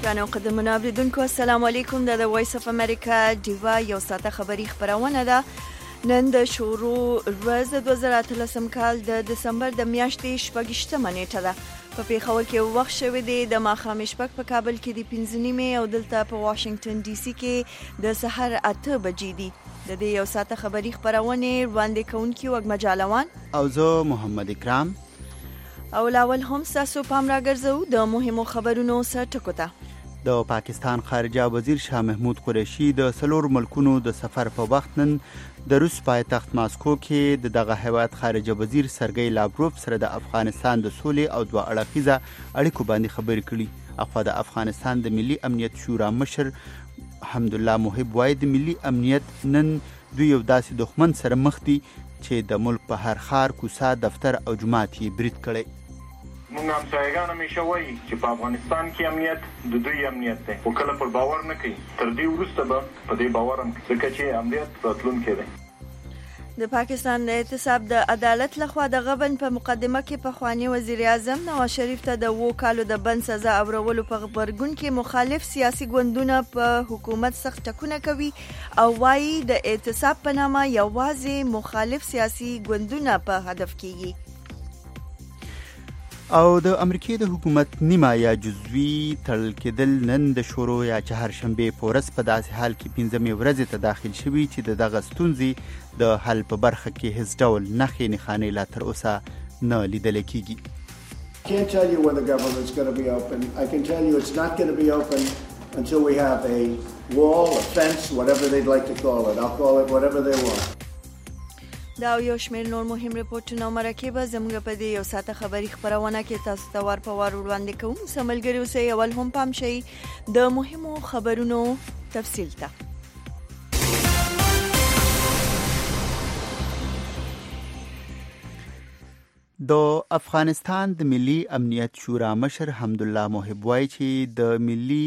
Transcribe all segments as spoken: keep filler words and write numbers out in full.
ګرانو قدرمنو اوریدونکو السلام علیکم. د وایس اف امریکا ډیوا یو ساعته خبری خبرونه ده. نن د شروع ورځ د دوه زره اتلسم کال د دسمبر د میاشتې شپږشتمه نیټه ده. په پیښور کې وخت شوی دی د ماښام شپږ، په کابل کې د پنځه نیمې او دلته په واشنگټن ډي سي کې د سحر اته بجې دي. د دې یو ساعته خبری خبرونه وړاندې کوونکي وګ مجالوان او زه محمد اکرام. او لاول هم تاسو پام راګرځو د مهمو خبرونو سره ټکو ته. د پاکستان خارجه وزیر شاه محمود قریشي د سلور ملکونو د سفر په وخت نن د روس پایتخت ماسکو کې د دغه هیواد خارجه وزیر سرګی لاوروف سره د افغانستان د سولې او دوه اړخیزه اړیکو باندې خبرې کړي. اخوا د افغانستان د ملي امنیت شورا مشر حمدالله محب وایي د ملي امنیت نن دوی یو داسې دښمن سره مخ دي چې د ملک په هر ښار، کوڅه، دفتر او جومات یې برید کړی. موږ هم ځایګان همیشه وایي چې په افغانستان کې امنیت د دوی امنیت دی، خو کله پر باور نه کوي. تر دې وروسته به په دې باور هم ځکه چې امنیت راتلونکی دی. د پاکستان د احتساب د عدالت لخوا د غبن په مقدمه کې پخوانی وزیر اعظم نواز شریف ته د وو کالو د بند سزا اورولو په خبرګون کې مخالف سیاسي ګوندونه په حکومت سخت ټکونه کوي او وايي د احتساب په نامه یوازې مخالف سیاسي ګوندونه په هدف کېږي. او د امریکای د حکومت نیمه یا جزوي تړل کېدل نن د شروع یا چهارشنبه په ورځ په داسې حال کې پنځمې ورځې ته داخل شوي چې د دغه ستونزې د حل په برخه کې هیڅ ډول نښې نښانې لا تر اوسه نه لیدل کېږي. I can't tell you when the government's going to be open. I can tell you it's not going to be open until we have a wall, a fence, whatever they'd like to call it. I'll call it whatever they want. دا یو شمېر نور مهم رپورټونه او مرکې به زموږ په دې یو ساعته خبري خبرونه کې تاسو ته ور په ور وړاندې کوم. سملګری اوسئ. اول هم پام شئ د مهمو خبرونو تفصیل ته. د افغانستان د ملي امنیت شورا مشر حمدالله محب وایي چې د ملي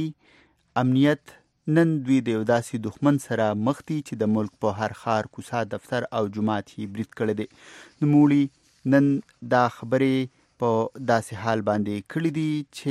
امنیت نن دوی د یو داسې دښمن سره مخ دي چې د ملک په هر ښار، کوڅه، دفتر او جومات یې برید کړی دی. نوموړي نن دا خبرې په داسې حال باندې کړي دي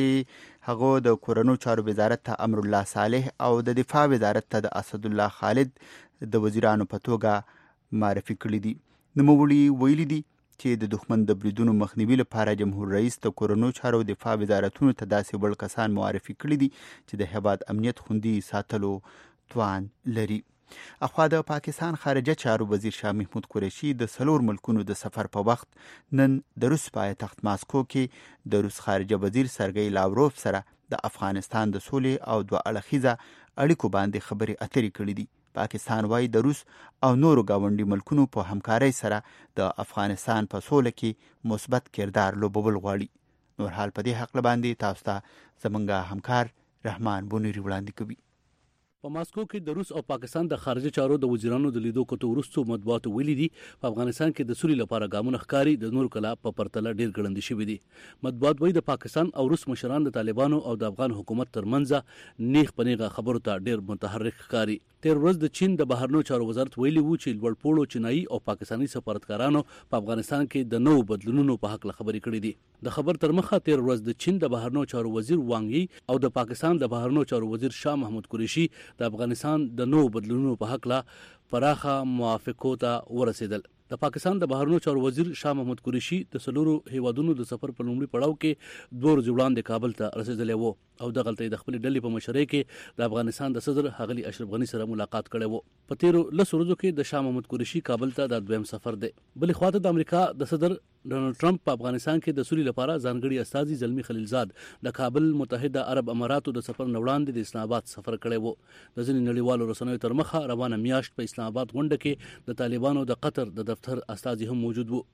چې هغه د کورنیو چارو وزارت ته امر الله صالح او د دفاع وزارت ته د اسد الله خالد د وزیرانو په توګه معرفي کړي دي. نوموړي ویلي دي چې د دښمن د بریدونو مخنیوي لپاره جمهور رئیس د کورنیو چارو دفاع وزارتونو ته داسې وړ کسان معرفي کړي دي چې د هیواد امنیت خوندي ساتلو توان لري. اخوا د پاکستان خارجه چارو وزیر شاه محمود قریشي د سلور ملکونو د سفر په وخت نن د روس پایتخت ماسکو کې د روس خارجه وزیر سرګی لاوروف سره د افغانستان د سولې او دوه اړخیزه اړیکو باندې خبرې اترې کړې دي. پاکستان وايي د روس او نورو گاونډي ملکونو په همکارۍ سره د افغانستان په سوله کې مثبت کردار لوبول غواړي. نور حال په دې حق باندې تاسو ته زمونږ همکار رحمان بونری وړاندې کوي. په ماسکو کې د روس او پاکستان د خارجه چارو د وزیرانو د لیدو کوته وروسته مطبوعاتو ویلي دي په افغانستان کې د سولې لپاره ګامونه ښکاري د نور کلا په پرتله ډیر ګړندې شوي دي. مطبوعات وایي د پاکستان او روس مشران د طالبانو او د افغان حکومت ترمنځ نیغ په نیغه خبرو ته ډیر متحرک ښکاري. تیر ورځ د چین د بهرنیو چارو وزارت ویلي وو چې لوړپوړو چینایي او پاکستاني سفارتکارانو په افغانستان کې د نوو بدلونونو په حق خبرې کړې دي. د خبر تر مخه تیر ورځ د چین د بهرنیو چارو وزیر وانګ یي او د پاکستان د بهرنیو چارو وزیر شاه محمود قریشي د افغانستان د نوو بدلونونو په حق لا پراخه موافقو ته ورسېدل. د پاکستان د بهرنیو چارو وزیر شاه محمود قریشي د سلورو هیوادونو د سفر په لومړي پړاو کې دوه ورځې وړاندې کابل ته رسېدلی وو او دغلته د خپل ډلې په مشرۍ کې د افغانستان د صدر ښاغلي اشرف غني سره ملاقات کړی وو. په تیرو لسو ورځو کې د شاه محمود قریشي کابل ته د دویم سفر دی. بلې خواته د امریکا د صدر ډونالد ټرمپ په افغانستان کې د سولې لپاره ځانګړي استازي زلمی خلیلزاد د کابل متحده عرب اماراتو د سفر نه وړاندې د اسلام آباد سفر کړی وو. د ځینې نړیوالو رسنیو تر مخه روانه میاشت په اسلام آباد غونډه کې د طالبانو د قطر د دفتر استازي هم موجود وو.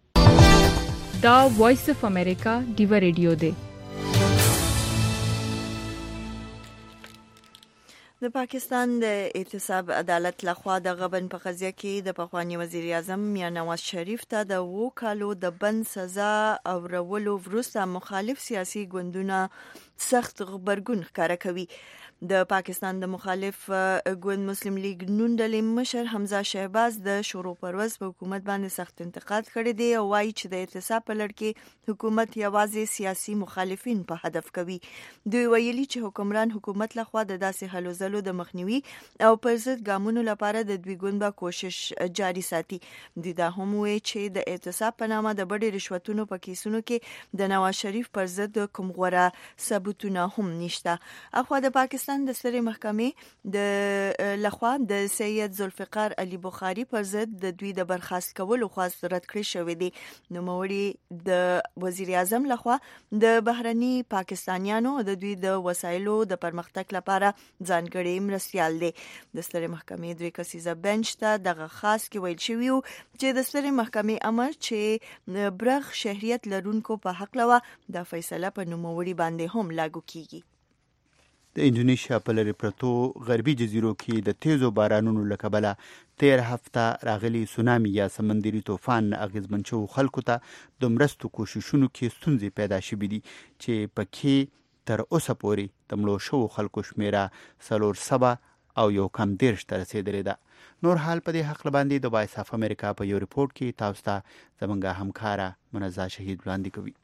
دا وایس اف امریکا ډیوا ریډیو دی. د پاکستان د احتساب عدالت لخوا د غبن په قضیه کې د پخوانی وزیر اعظم میاں نواز شریف ته د وو کالو د بند سزا اورولو وروسته مخالف سیاسي ګوندونه سخت غبرګون ښکاره کوي. د پاکستان د مخالف ګوند مسلم لیگ نون ډلې مشر حمزه شهباز د شروع پرواز په حکومت باندې سخت انتقاد کړی دی او وايي چې د اعتصاب په لړ کې حکومت یوازې سیاسي مخالفین په هدف کوي. دوی ویلي چې حکمران حکومت لخوا د داسې هلو ځلو د مخنیوي او پر ضد ګامونو لپاره د دوی ګوند به کوشش جاري ساتي. دوی دا هم وایي چې د اعتصاب په نامه د بډې رشوتونو په کیسونو کې د نواز شریف پر ضد کوم غوړه ثبوتونه هم نشته. اخوا د پاکستان د سترې محکمې د لخوا د سید ذوالفقار علي بخاري پر ضد د دوی د برخاست کولو خواست رد کړی شوی دی. نوموړي د وزیر اعظم لخوا د بهرني پاکستانیانو د دوی د وسایلو د پرمختګ لپاره ځانګړي مرستیال دی. د سترې محکمې دوی کسیزه بنچ ته دغه خاص کې ویل شوی و چې د سترې محکمې امر چې برغ شهریت لرونکو په حق لوا د فیصله په نوموړي باندې هم لاګو کیږي. د انډونیشیا په لرې پرتو غربي جزیرو کې د تیزو بارانونو له کبله تیر هفته راغلي سونامي یا سمندري طوفان اغیزمن شوو خلکو ته د مرستو کوششونو کې ستونزې پیدا شوې دي چې پکې تر اوسه پورې د مړو شوو خلکو شمیره څلور سوه او یو کم دېرش ته رسېدلې ده. نور حال په دې هکله باندې د وایس اف امریکا په یو ریپورت کې تاسو ته زموږ همکاره منزا شهید وړاندې کوي.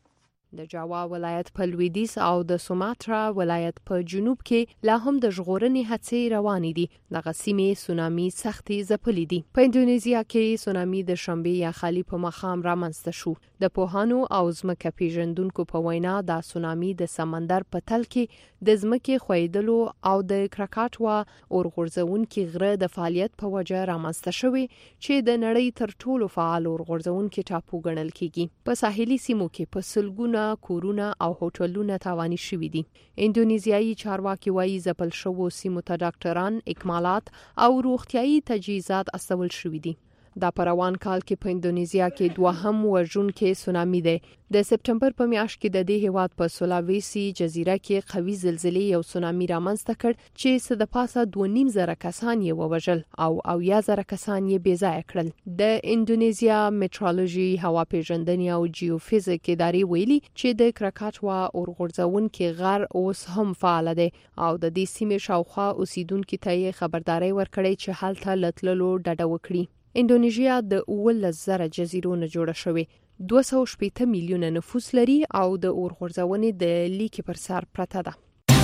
د جاوا ولایت په لویدیځ او د سوماترا ولایت په جنوب کې لا هم د ژغورنې هڅې روانې دي. دغه سیمې سونامي سختې ځپلې دي. په اندونیزیا کې سونامي د شنبې یا خالي په ماښام رامنځته شو. د پوهانو او ځمکه پیژندونکو په وینا دا سونامي د سمندر په تل کې د ځمکې ښویدلو او د کراکاټوا اورغورځونکي غره د فعالیت په وجه رامنځته شوی چې د نړۍ تر ټولو فعال اورغورځونکي ټاپو ګڼل کیږي. په ساحلي سیمو کې په سلګونه کورونه او هوټلونه تاواني شوي دي. اندونیزیایي چارواکي وایي ځپل شوو سیمو ته ډاکټران، اکمالات او روغتیایي تجهیزات استول شوي دي. دا په روان کال کې په اندونیزیا کې دوهم وژونکي سونامي دی. د سپټمبر په میاشت کې د دې هیواد په سولاویسي جزیره کې قوي زلزلې یو سونامي رامنځته کړ چې څه د پاسه دوه نیم زره کسان یې ووژل او اویا زره کسان یې بې ځایه کړل. د اندونیزیا میټرولوژي، هوا پیژندنې او جیوفیزیک ادارې ویلي چې د کراکاټوا اورغورځونکي غر اوس هم فعال دی او د دې سیمې شاوخوا اوسیدونکو ته یې خبرداري ورکړې چې هلته لتللو ډډه وکړي. اندونیزیا د اوولس زره جزیرو نه جوړه شوې، دوه سوه شپېته میلیونه نفوس لري او د اورغورځونې د لیکې پر سر پرته ده.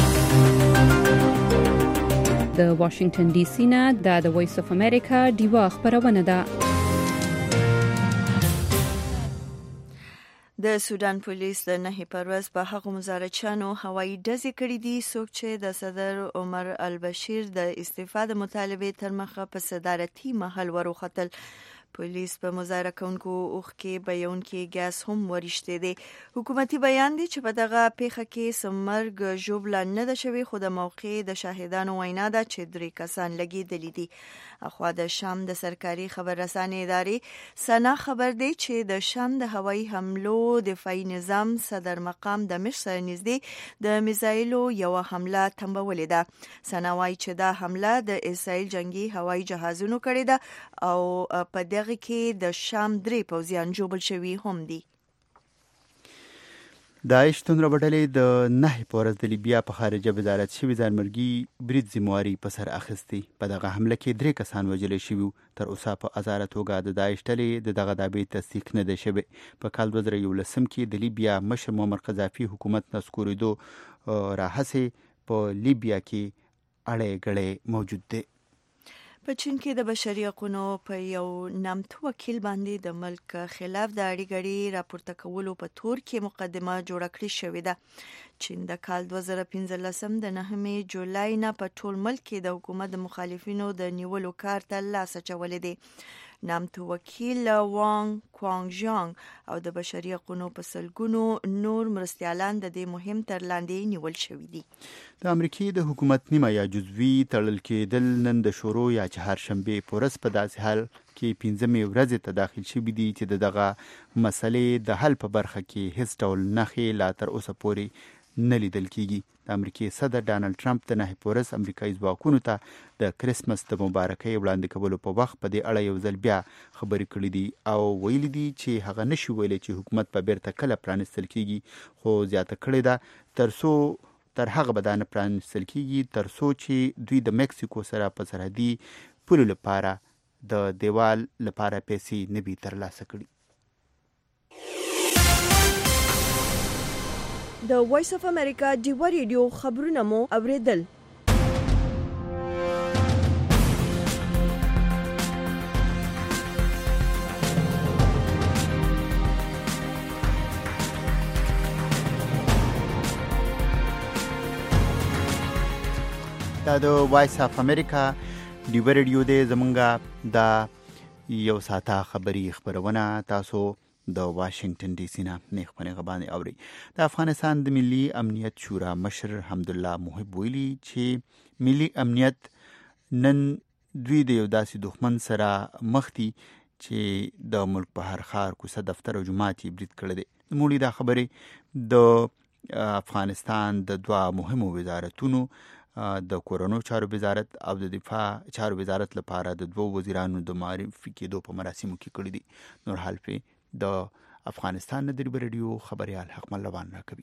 د واشنگټن ډي سي نه د وایس اف امریکا ډیوا خبرونه ده. د سودان پولیس د نهي پرواز په هغو مزارچانو هوایي ډزې کړې دي څوک چې د صدر عمر البشیر د استعفا د مطالبې تر مخه په صدارتي محل وروختل. پولیس په مظاهره کوونکو اوښ کې بیان کې ګاز هم ورشته دي. حکومتي بیان دی چې په دغه پیښه کې سمرګ جوړه نه ده شوی، خو د موقع د شاهدانو وینا ده چې درې کسان لګیدلي دي. اخوا د شام د سرکاري خبررسانې ادارې سنا خبر دی چې د شام د هوایي حملو دفاعي نظام صدر مقام د مشر سره نږدې د میزایلو یو حمله تنبولې ده. سنا وايي چې دا حمله د اسرائیل جنگي هوایي جهازونو کړې ده او په دغه کې د شام درې پوځیان جوړل شوي هم دي. داعش تنربډلې د نهي پورز د لیبیا په خارجه وزارت شوی ځانمرګي برید ذمہواری په سر اخیستی. په دغه حمله کې درې کسان وژل شوي. تر اوسه په ازاره توګه د داعش ډلې د دغه دعوې تصدیق نه ده شوی. په کال دوه زره یولسم کې د لیبیا مشر معمر قذافي حکومت نسکوریدو راهسې په لیبیا کې اړې ګړې موجود دي. په چین کې د بشري حقوقو په یو نامتو وکیل باندې د ملک خلاف د اړیګړې راپورته کولو په تور کې مقدمه جوړه کړې شوې ده. چین د کال دوه زره پنځلسم د نهمې جولای نه په ټول ملک کې د حکومت د مخالفینو د نیولو کار ته لاس اچولې دي. نامتو وکیل وانګ کوانګ او د بشري حقوقو په سلګونو نور مرستیالان د دې مهم تر لاندې نیول شوي دي. د امریکای د حکومت نیمه یا جزوي تړل کېدل نن د شروع یا چهارشنبه پورس په داسې حال کې پنځمې ورځې ته داخل شوي دي چې د دغه مسلې د حل په برخه کې هیڅ ډول نښې لا تر اوسه پورې نه لیدل کیږي. د امریکای صدر ډانلډ ټرمپ د نهي پورس امریکایي ځواکونو ته د کرسمس د مبارکۍ وړاندې کولو په وخت په دې اړه یو ځل بیا خبرې کړې دي او ویلي دي چې هغه نشي ویلی چې حکومت په بیرته کله پرانستل کیږي، خو زیاته کړې ده ترڅو تر هغه به دا نه پرانیستل کیږي تر څو چې دوی د مکسیکو سره په سرحدي پولو لپاره د دیوال لپاره پیسې نه وي ترلاسه کړي. د وایس اف امریکا ډیوا ریډیو خبرونه مو اوریدل. دا د وایس اف امریکا ډیوا ریډیو دی. زمونږه دا یو ساعته خبري خبرونه تاسو د واشنگټن ډي سي نه نیخ په نیغه باندې اوري. د افغانستان د ملي امنیت شورا مشر حمدالله محب ویلي چې ملي امنیت نن دوی د یو داسې دښمن سره مخ دي چې د ملک په هر ښار کوڅه دفتر او جومات یې برید کړی دی. نوموړي دا خبرې د افغانستان د دوه مهمو وزارتونو د کورونو چارو وزارت او د دفاع چارو وزارت لپاره د دوه وزیرانو د معرفي کېدو په مراسمو کې کړی دي. نور حال په د افغانستان د ډیوا ریډیو خبريال حق ملوان راکوي.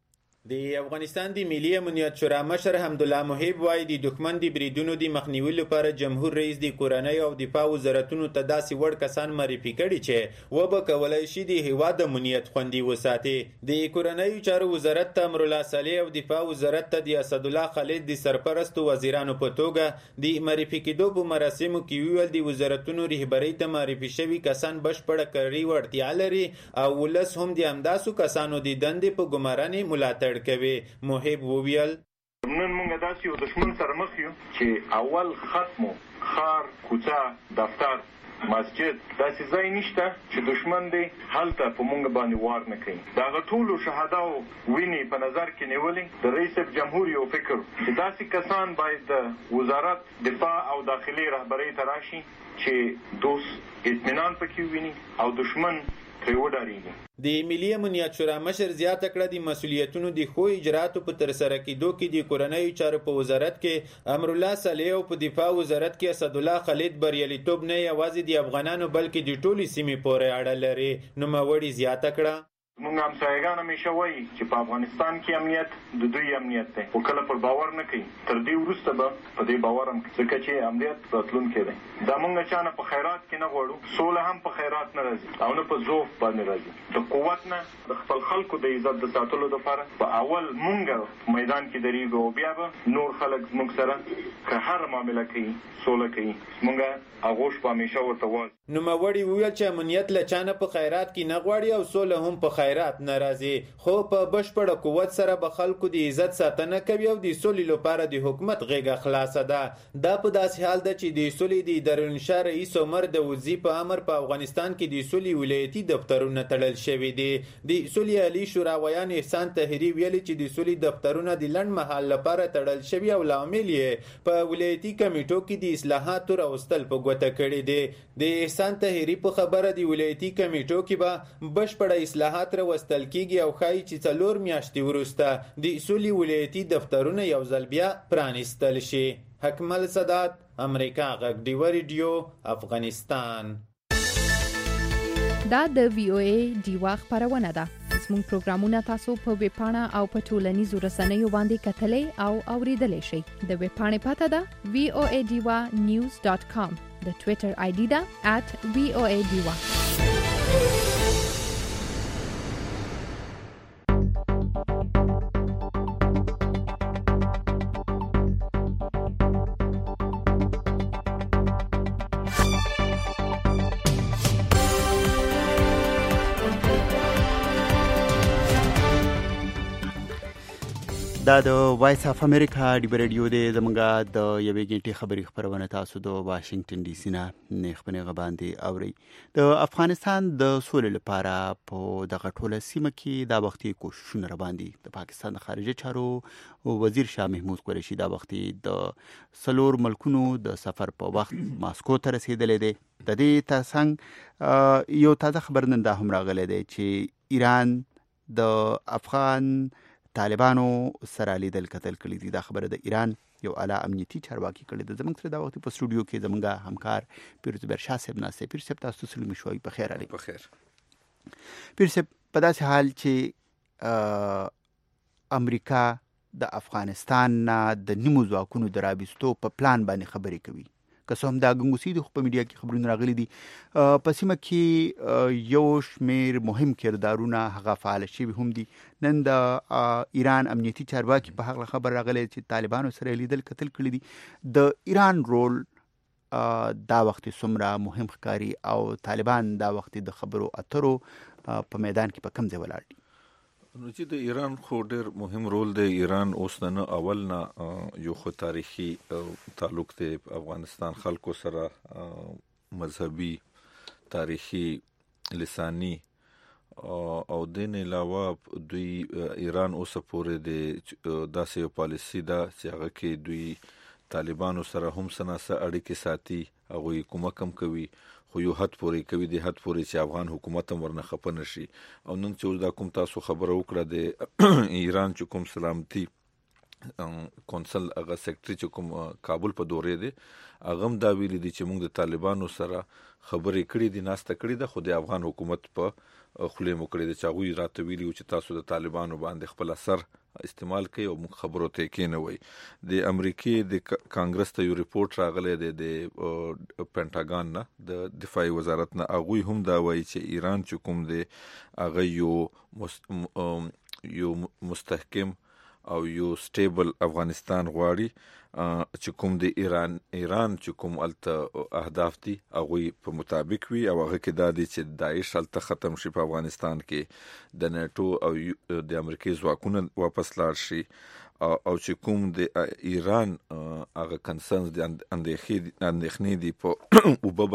د افغانستان د ملي امنیت شورا مشر حمدالله محب وايي د دښمن د بریدونو د مخنیوي لپاره جمهور رئیس د کورنۍ او دفاع وزارتونو ته داسې وړ کسان معرفي کړي چې وبه کولای شي د هیواد امنیت خوندي وساتي. د کورنۍ چارو وزارت ته امرالله صالح او دفاع وزارت ته د اسد الله خالد د سرپرست وزیرانو په توګه د معرفي کېدو په مراسمو کې ویل د وزارتونو رهبرۍ ته معرفي شوي کسان بشپړه کړي وړتیا لري او ولس هم د همداسو کسانو د دندې په ګمارنې ملاتړ کوي. محب وویل نن موږ داسې یو دښمن سره مخ یو چې اول ختمو خار کوڅه دفتر مسجد داسې ځای نشته چې دښمن دی هلته په موږ باندې وار نه کوي. دغه ټولو شهداو وینې په نظر کې نیولې د رئیس جمهور یو فکر چې داسې کسان باید د وزارت دفاع او داخلي رهبرۍ ته راشي چې دوست اطمینان پکې ویني او دښمن ترې وډارېږي. د ملي امنیت شورا مشر زیاته کړه د مسولیتونو د ښو اجراتو په ترسره کېدو کې د کورنۍ چارو په وزارت کې امرالله صالح او په دفاع وزارت کې اسد الله خالد بریالیتوب نه یوازې د افغانانو بلکې د ټولې سیمې پورې اړه لري. نوموړي زیاته کړه موږ همسایګان همیشه وایي چې په افغانستان کې امنیت د دوی امنیت دی خو کله پر باور نه کوي. تر دې وروسته به په دې باور هم کوي ځکه چې امنیت راتلونکی دی. دا موږ چا نه په خیرات کې نه غواړو. سوله هم په خیرات نه راځي او نه په ضعف باندې راځي. د قوت نه د خپل خلکو د عزت د ساتلو لپاره په اول موږ میدان کې درېږو او بیا به نور خلک موږ سره که هر معامله کوي سوله کوي. موږ اغوش په همیشه ورته وایو. نوموړي وویل چې امنیت له چا نه په خیرات کې نه غواړي او سوله هم په خیرات نه راځي خو په بشپړه قوت سره به خلکو د عزت ساتنه کوي او د سولې لپاره د حکومت غېږه خلاصه ده. دا په داسې حال ده چې د سولې د اداره‌الانشا رئیس عمر داودزي په امر په افغانستان کې د سولې ولایتي دفترونه تړل شوي دي. د سولې عالي شوراویان احسان طاهري ویلي چې د سولې دفترونه د لنډ مهال لپاره تړل شوي او لامل یې په ولایتي کمیټو کې د اصلاحاتو راوستل په ګوته کړي دي. د احسان طاهري په خبره د ولایتي کمیټو کې به بشپړه اصلاحات راوستل کیږي او ښایي چې څلور میاشتې وروسته د سولې ولایتي دفترونه یو ځل بیا پرانیستل شي. حکمل سادات، امریکا غږ ډیوا ریډیو، افغانستان. دا د وی او ای ډیوا خبرونه ده. زموږ پروګرامونه تاسو په ویب پاڼه او په ټولنیزو رسنیو باندې کتلای او اوریدلای شئ. د ویب پاڼې پته ده وی او ای ډیوا نیوز ډاٹ کام. د ټوئیټر آی ډي ده ات وی او ای ډیوا. دا د وایس اف امریکا ډیوا ریډیو دی. زمونږ د یوې غنټې خبري خبرونه تاسو د واشنگټن ډي سي نه نیخ په نیغه باندې اوري. د افغانستان د سولې لپاره په دغه ټوله سیمه کې دا وختي کوششونه را باندې د پاکستان د خارجه چارو وزیر شاه محمود قریشي دا وختي د سلور ملکونو د سفر په وخت ماسکو ته رسیدلې دی. د دې ترڅنګ یو تازه خبر نن دا هم راغلی دی چې ایران د افغان طالبانو سره لیدل کتل کړي دي. دا خبره د ایران یو اعلی امنیتي چارواکي کړي ده. زموږ سره دا وخت په سټوډیو کې زموږ همکار پیر زبیر شاه صاحب ناسته. پیر صاحب تاسو سلام شوي په خیر علي. په خیر. پیر صاحب په داسې حال چې امریکا د افغانستان نه د نیمو ځواکونو د رابستو په پلان باندې خبرې کوي. که څه هم دا ګنګوسي د خو په میډیا کې خبرونه راغلي دي. په سیمه کې یو شمېر مهم کردارونه هغه فعال شوي هم دي. نن د ایران امنیتي چارواکي په هغه خبر راغلی چې طالبانو سره لیدل کتل کړي دي. د ایران رول دا وخت څومره مهم ښکاري او طالبان دا وخت د خبرو اترو په میدان کې په کوم ځای ولاړ دي؟ نو چې د ایران خو ډېر مهم رول دی. ایران اوس نه اول نه یو خو تاریخي تعلق دی افغانستان خلکو سره، مذهبي، تاریخي، لسانی او دین علاوه دوی ایران اوس پورې د داسې یو پالیسی ده چې هغه کې دوی طالبانو سره هم سناسه اړیکې ساتي، هغوی کومک هم کوي، خو یو حد پورې کوي، د حد پورې چې افغان حکومت هم ورنه خفه نشي. او نن چې اوس دا کوم تاسو خبره وکړه د ایران چې کوم سلامتي کونسل هغه سیکرټري چې کوم کابل په دورې دی، هغه هم دا ویلي دي چې موږ د طالبانو سره خبرې کړې دي، ناسته کړې ده، خو د افغان حکومت په خولې مو کړې ده چې هغوی راته ویلي و چې تاسو د طالبانو باندې خپل اثر استعمال کوي او موږ خبرو ته کېنوئ. د امریکې د کانګرس ته یو ریپورت راغلی دی د پینټاګان نه، د دفاعي وزارت نه، هغوی هم دا وایي چې ایران چې کوم دی هغه یو یو مستحکم او یو سټیبل افغانستان غواړي، چې کوم د ایران ایران چې کوم الته اهداف دي هغوی په مطابق وي، او هغه کې دا دی چې داعش الته ختم شي په افغانستان کې، د نیټو او د امریکې ځواکونه واپس لاړ شي، او چې کوم د ایران هغه کنسرنز د اندېښنې دي په اوبه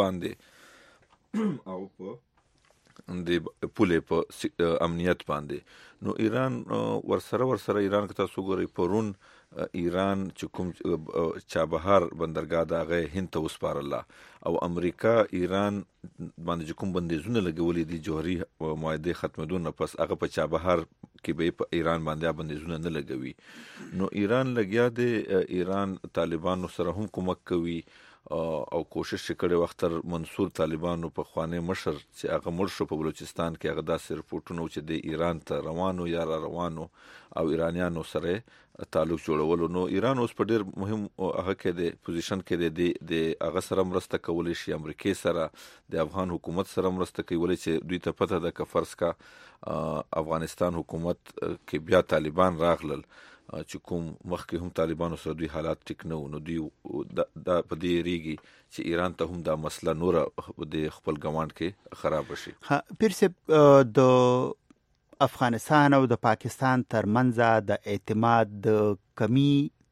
باندې او په د پولې په امنیت باندې. نو ایران ورسره ورسره ایران که تاسو ګورئ پرون ایران چې کوم چابهار بندرګاه ده هغه هند ته وسپارله، او امریکا ایران باندې چې کوم بندیزونه لګولي دي جوهري معاهدې ختمېدو نه پس، هغه په چابهار کې به په ایران باندې بندیزونه نه لګوي. نو ایران لګیا دی، ایران طالبانو سره هم کومک کوي او کوشش کړي وخت تر منصور طالبانو په خوانه مشر چې هغه مړ شو په بلوچستان کې، هغه داسې رپورټونه چې د ایران ته روانو یا را روانو او ایرانیانو سره تعلق جوړولو. نو ایران اوس په ډېر مهم هغه کې د پوزیشن کې دی، د هغه سره مرسته کولی شي، امریکې سره د افغان حکومت سره مرسته کوي، چې دوی ته پته ده که فرض کا افغانستان حکومت کې بیا طالبان راغلل چې کوم مخکې هم طالبانو سره دوی حالات ټیک نه و، نو دوی دا په دې ریږي چې ایران ته هم دا مسله نوره د خپل ګوانډ کې خراب شي. پیر صاحب، د افغانستان او د پاکستان ترمنځ د اعتماد د کمی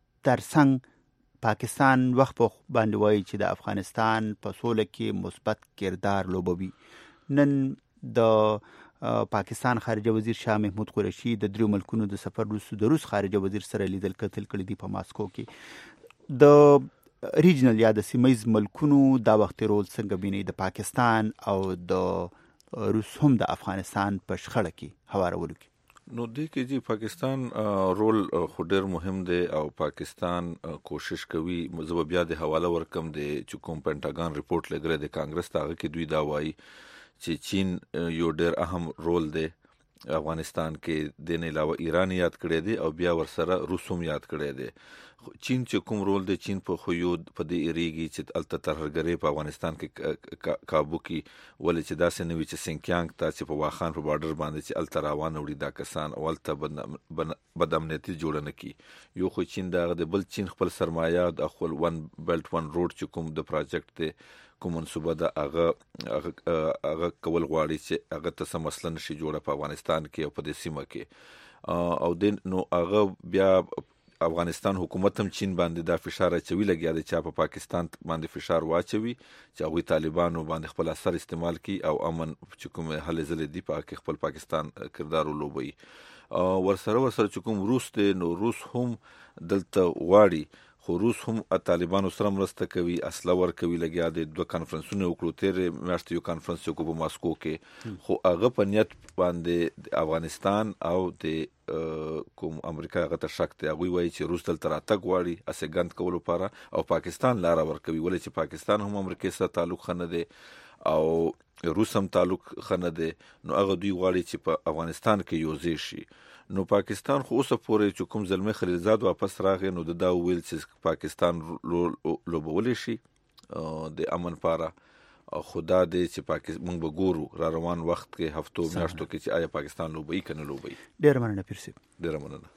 ترڅنګ پاکستان وخت په باندې وایي چې د افغانستان په سوله کې مثبت کردار لوبوي. نن د پاکستان خارجه وزیر شاه محمود قریشي د دریو ملکونو د سفر وروسته د روس خارجه وزیر سره لیدل کتل کړي دي په ماسکو کې. د ریجنل یا د سیمایز ملکونو دا وخت رول څنګه ویني د پاکستان او د روس هم د افغانستان په شخړه کې هوارولو کې؟ نو دې کې چې پاکستان رول خو ډېر مهم دی او پاکستان کوشش کوي. زه بیا د حواله ورکم د چې کوم پینټاګان ریپورټ لګره د کانګرس ته، هغه کې دوی دا وایي چې چین یو ډېر اهم رول دی افغانستان کې، د نه علاوه ایران یاد کړی دی او بیا ورسره روس هم یاد کړی دی. چین چې کوم رول دی، چین په خو یو په دې اریږي چې الته ترهګرۍ په افغانستان کې کابو کې، ولې چې داسې نه وي چې سینکیانګ ته چې په واخان په بارډر باندې چې الته روان وړي دا کسان او الته بد امنیتي جوړه نه کړي. یو خو چین د هغه د بل چین خپل سرمایه د خپل ون بیلټ ون روډ چې کوم د پروجیکټ دی کوم منصوبه ده هغه هغه کول غواړي چې هغه ته سم مسله نشي جوړه په افغانستان کې او په دې سیمه کې. او د نو هغه بیا افغانستان حکومت هم چین باندې دا فشار اچوي لګیا دی چې په پاکستان باندې فشار واچوي چې هغوی طالبانو باندې خپل اثر استعمال کړي او امن چې کوم هلې ځلې دی په کې خپل پاکستان کردار ولوبوي. ورسره ورسره چې کوم روس دی، نو روس هم دلته غواړي، خو روس هم طالبانو سره مرسته کوي، اسلحه ورکوي لګیا دی. دوه کانفرنسونه وکړو، تېرې میاشتې یو کانفرنس وکړو په ماسکو کې، خو هغه په نیت باندې د افغانستان او د کوم امریکا هغه ته شک دی. هغوی وایي چې روس دلته راتګ غواړي اسې ګند کولو لپاره او پاکستان لاره ورکوي، ولې چې پاکستان هم امریکې سره تعلق ښه نه دی او روس هم تعلق ښه نه دی، نو هغه دوی غواړي چې په افغانستان کې یو ځای شي. نو پاکستان خو اوسه پورې چې کوم زلمه خلیلزاد واپس راغی نو د دا ویل چې پاکستان لوبولی شي د امن لپاره خدا دې چې پاکستان موږ به ګورو را روان وخت کې هفتو میاشتو کې چې آیا پاکستان لوبي کنه لوبي. ډیر مننه پیرسي. ډیر مننه.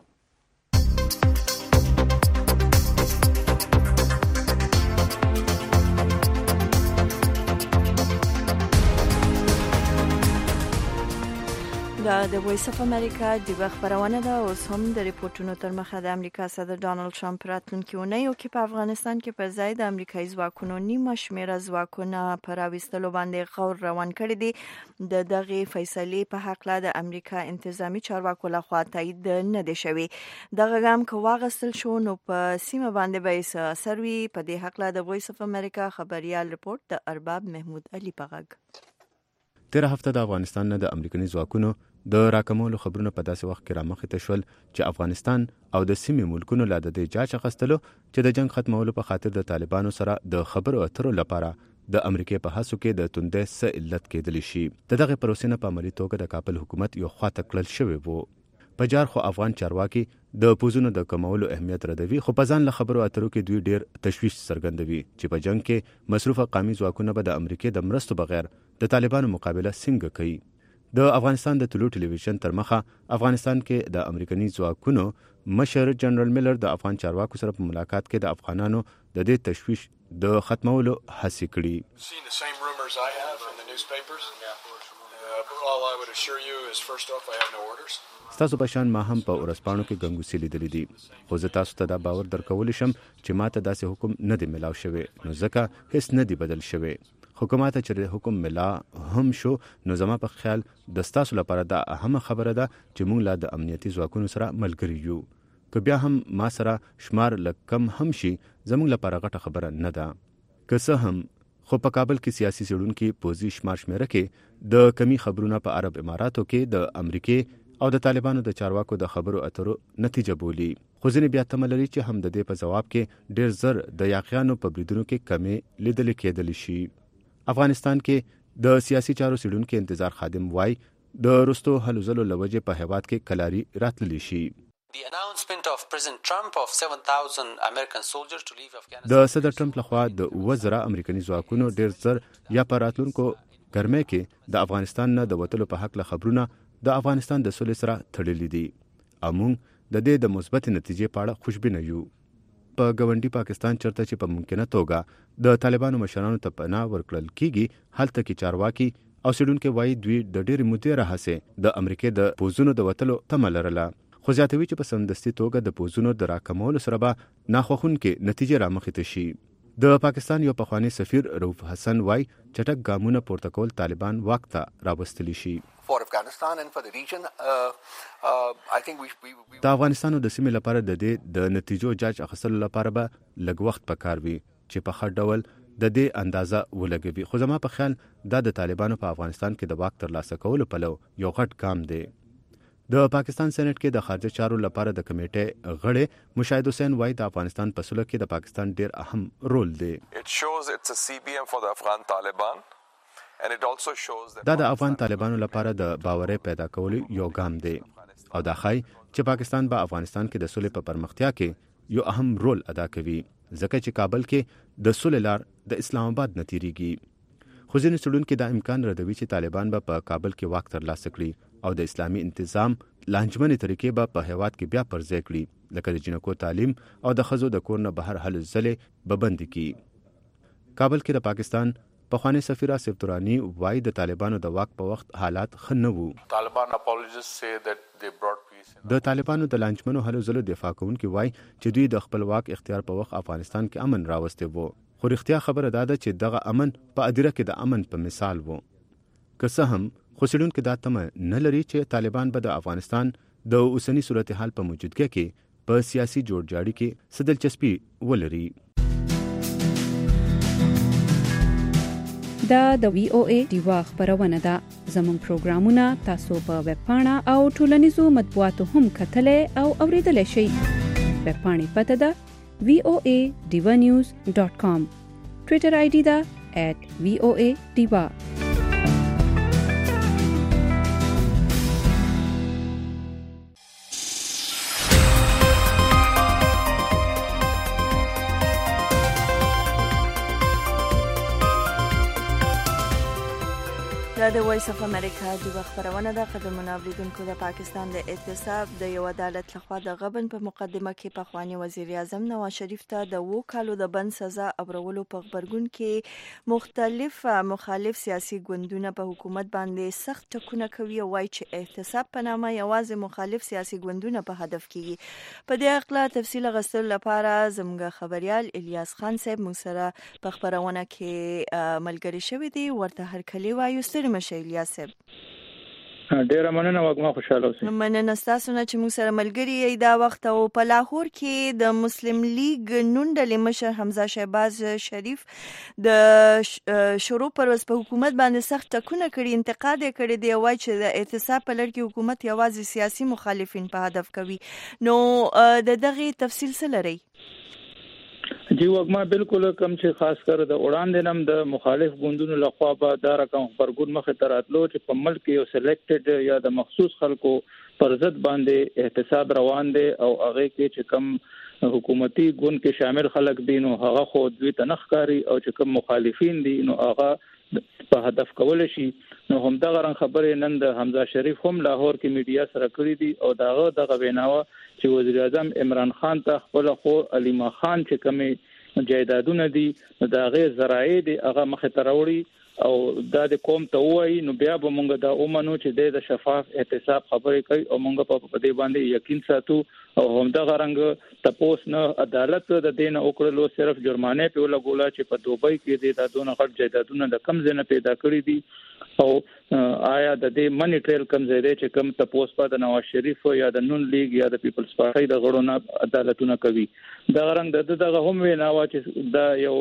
دا د وایس اف امریکا د خبرونه ده. اوس هم د ریپورتونو تر مخه د امریکا صدر ډانلډ ټرمپ راتلونکي اونۍ کې په افغانستان کې پر ځای د امریکایي ځواکونو نیمه شمیره ځواکونه پر راوستلو باندې غور روان کړی دي. د دغه فیصلې په حق لا د امریکا انتظامی چارواکو لخوا تایید نه دی شوی. دغه ګام که واغستل شو نو په سیمه باندې به اثر وي. په دې حق لا د وایس اف امریکا خبريال ریپورت د ارباب محمود علي پغږ. تیر هفته د افغانستان نه د امریکایي ځواکونو د راکمولو خبرونه په داسې وخت کې رامخې ته شول چې افغانستان او د سیمې ملکونو لا د دې جاج اخیستلو چې د جنگ ختمولو په خاطر د طالبانو سره د خبرو اترو لپاره د امریکای په هڅو کې د توندې څه علت کېدلی شي. د دغه پروسې نه په عملي توګه د کابل حکومت یو خواته کړل شوی وو. په جار خو افغان چارواکي د پوزونو د کمولو اهمیت ردوي، خو په ځان له خبرو اترو کې دوی ډیر تشویش څرګندوي چې په جنگ کې مصروفه قومي ځواکونه به د امریکای د مرستو بغیر د طالبانو مقابله څنګه کوي. د افغانستان د طلوع ټلویزیون تر مخه افغانستان کې د امریکایي ځواکونو مشر جنرال میلر د افغان چارواکو سره په ملاقات کې د افغانانو د دې تشویش د ختمولو هڅه کړې. ستاسو په شان ما هم په ورځپاڼو کې ګنګوسې لیدلې دي، خو زه تاسو ته دا باور درکولی شم چې ما ته داسې حکم نه دی ملاو شوی، نو ځکه هیڅ نه دی بدل شوی. حکومت چې حکم ملا هم شو نو زما په خیال د ستاسو لپاره دا اهمه خبره ده چې موږ لا د امنیتي ځواکونو سره ملګري یو. که بیا هم ما سره شمار لږ کم هم شي زموږ لپاره غټه خبره نه ده. که څه هم خو په کابل کې سیاسي څېړونکي پوځي شمار شمیره کې د کمی خبرونه په عرب اماراتو کې د امریکای او د طالبانو د چارواکو د خبرو اترو نتیجه بولی. خو ځینې بیا تمه لري چې هم د دې په جواب کې ډیر زر د یاغیانو په بریدونو کې کمې لیدل کېدلی شي. افغانستان کې د سیاسي چارو څېړونکي انتظار خادم وای د رستو هلو ځلو لوجې په هیواد کې کلاري راتللی شي. د صدر ټرمپ لخوا د وزرا امریکایي ځواکونو ډیر زر یا په راتلونکو ګرمۍ کې د افغانستان نه د وتلو په حق له خبرونه د افغانستان د سولې سره تړلي دي. امون د دې د مثبت نتیجې په اړه خوشبینه یو. په ګاونډي پاکستان چرته چې په ممکنه توګه د طالبانو مشرانو ته پناه ورکړل کیږي، هلته کې چارواکي او څېړونکي وایي دوی د ډېرې مودې راهیسې د امریکای د پوځونو د وتلو تمه لرله، خو زیاتوي چې په سمدستي توګه د پوځونو د راکمولو سره به ناخوښونکې نتیجې رامخې ته شي. د پاکستان یو پخوانی سفیر رؤف حسن وای چټک ګامونه پورته کول طالبان واک ته راوستلی شي. د افغانستان او د سیمې لپاره د دې د نتیجو جاج اخیستلو لپاره به لږ وخت پکار وي چې په ښه ډول د دې اندازه ولګوي، خو زما په خیال دا د طالبانو په افغانستان کې د واک ترلاسه کولو پلو یو غټ ګام دی. د پاکستان سېنات کې د خارجه چارو لپاره د کمیټې غړی مشاهد حسین وای د افغانستان په سلو کې د پاکستان ډیر اهم رول دی. دا د افغان طالبانو لپاره د باورې پیدا کولو یو ګام دی او دا ښایي چې پاکستان به افغانستان کې د سولې په پرمختیا کې یو اهم رول ادا کوي، ځکه چې کابل کې د سولې لار د اسلام آباد نه تیریږي. خو ځینې څېړونکي دا امکان ردوي چې طالبان به په کابل کې واک ترلاسه کړي او د اسلامي انتظام لانجمنې طریقې به په هیواد کې بیا پر ځای کړي، لکه د جنکو تعلیم او د ښځو د کور نه بهر هلو ځلې به بندې کړي. کابل کې د پاکستان پخوانی سفیر آصف تورانی وای د طالبانو د واک په وخت حالات ښه نه وو. د طالبانو د لانجمنو هلو ځلو دفاع کوونکي وای چې دوی د خپل واک اختیار په وخت افغانستان کې امن راوستی وو، خو رښتیا خبره دا ده چې دغه امن په ادیره کې د امن په مثال وو. که څه هم خو څېړونکي دا تمه نه لري چې طالبان به د افغانستان د اوسني صورتحال په موجودګۍ کې په سیاسي جوړجاړي کې څه دلچسپي ولري. دا د وی او ای ډیوا خبرونه ده. زموږ پروګرامونه تاسو په ویب پاڼه او ټولنیزو مطبوعاتو هم کتلی او اوریدلی شئ. ویب پاڼې پته ده وی او ای ډیوا نیوز ډاٹ کام. ټویټر آی ډي ده ایٹ وی او ای ډیوا. د وایس اف امریکا د خبرونه د قدمونو اوریدونکو د پاکستان د اعتصاب د یو عدالت لخوا د غبن په مقدمه کې پخوانی وزیر اعظم نواز شریف ته د وو کالو د بند سزا اورولو په خبرګون کې مختلف مخالف سیاسي ګوندونه په حکومت باندې سخت ټکونه کوي او وايي چې اعتصاب په نامه یوازې مخالف سیاسي ګوندونه په هدف کې په دې اړه تفصیل غوښتل لپاره زموږ خبريال الیاس خان صاحب موږ سره په خبرونه کې ملګری شوی دی ورته هر کلی وایو مشه الیاس صاحب ډیره مننه وګما خوشاله اوسئ. مننه تاسو نه چې موږ سره ملګری یې دا وخت او په لاهور کې د مسلم لیگ نون ډلې مشر حمزه شهباز شریف د شروع پر وس په حکومت باندې سخت ټکونه کړي انتقاد کړي دی وایي چې د اعتصاب په لړ کې حکومت یوازې سیاسي مخالفین په هدف کوي نو د دغه تفصیل څه لري؟ جی وګما بالکل کم چې خاص کر د وړاندې نم د مخالف ګوندونو لخوا به دا رقم خبرګون مخه تراتلو چې په ملک یو سلیکټډ یا د مخصوص خلکو پر ضد باندې احتساب روان دي او هغه کې چې کم حکومتي ګوند کې شامل خلک دي نو هغه خو دوی تنخکاری او چې کم مخالفین دي نو هغه په هدف کول شي نو هم دا غران خبرې نن د حمزه شریف هم لاهور کې میډیا سره کړی دي او داغه دغه ویناوه چې وزیر اعظم عمران خان ته خپل خو علیما خان چې کمی جایدادونه دي دا غي زراعي دي هغه مخه تروړي او دا د قوم ته وایي نو بیا به مونږ دا اومنو چې د شفاف احتساب خبرې کوي او مونږ په دې باندې یقین ساتو او هم دا غرنګ تپوس نه عدالت د دین او کړلو صرف جرمانه په لګولا چې په دوبۍ کې د دادونه غټ جایدادونه د کم ځنه پیدا کړی دي او آیا د دې منی ټریل کم ځای دی چې کم تپوس په د نواز شریف یا د نون لیگ یا د پیپلز پارټي د غړو نه عدالتونه کوي دا غرنګ د دغه هم وینا چې دا یو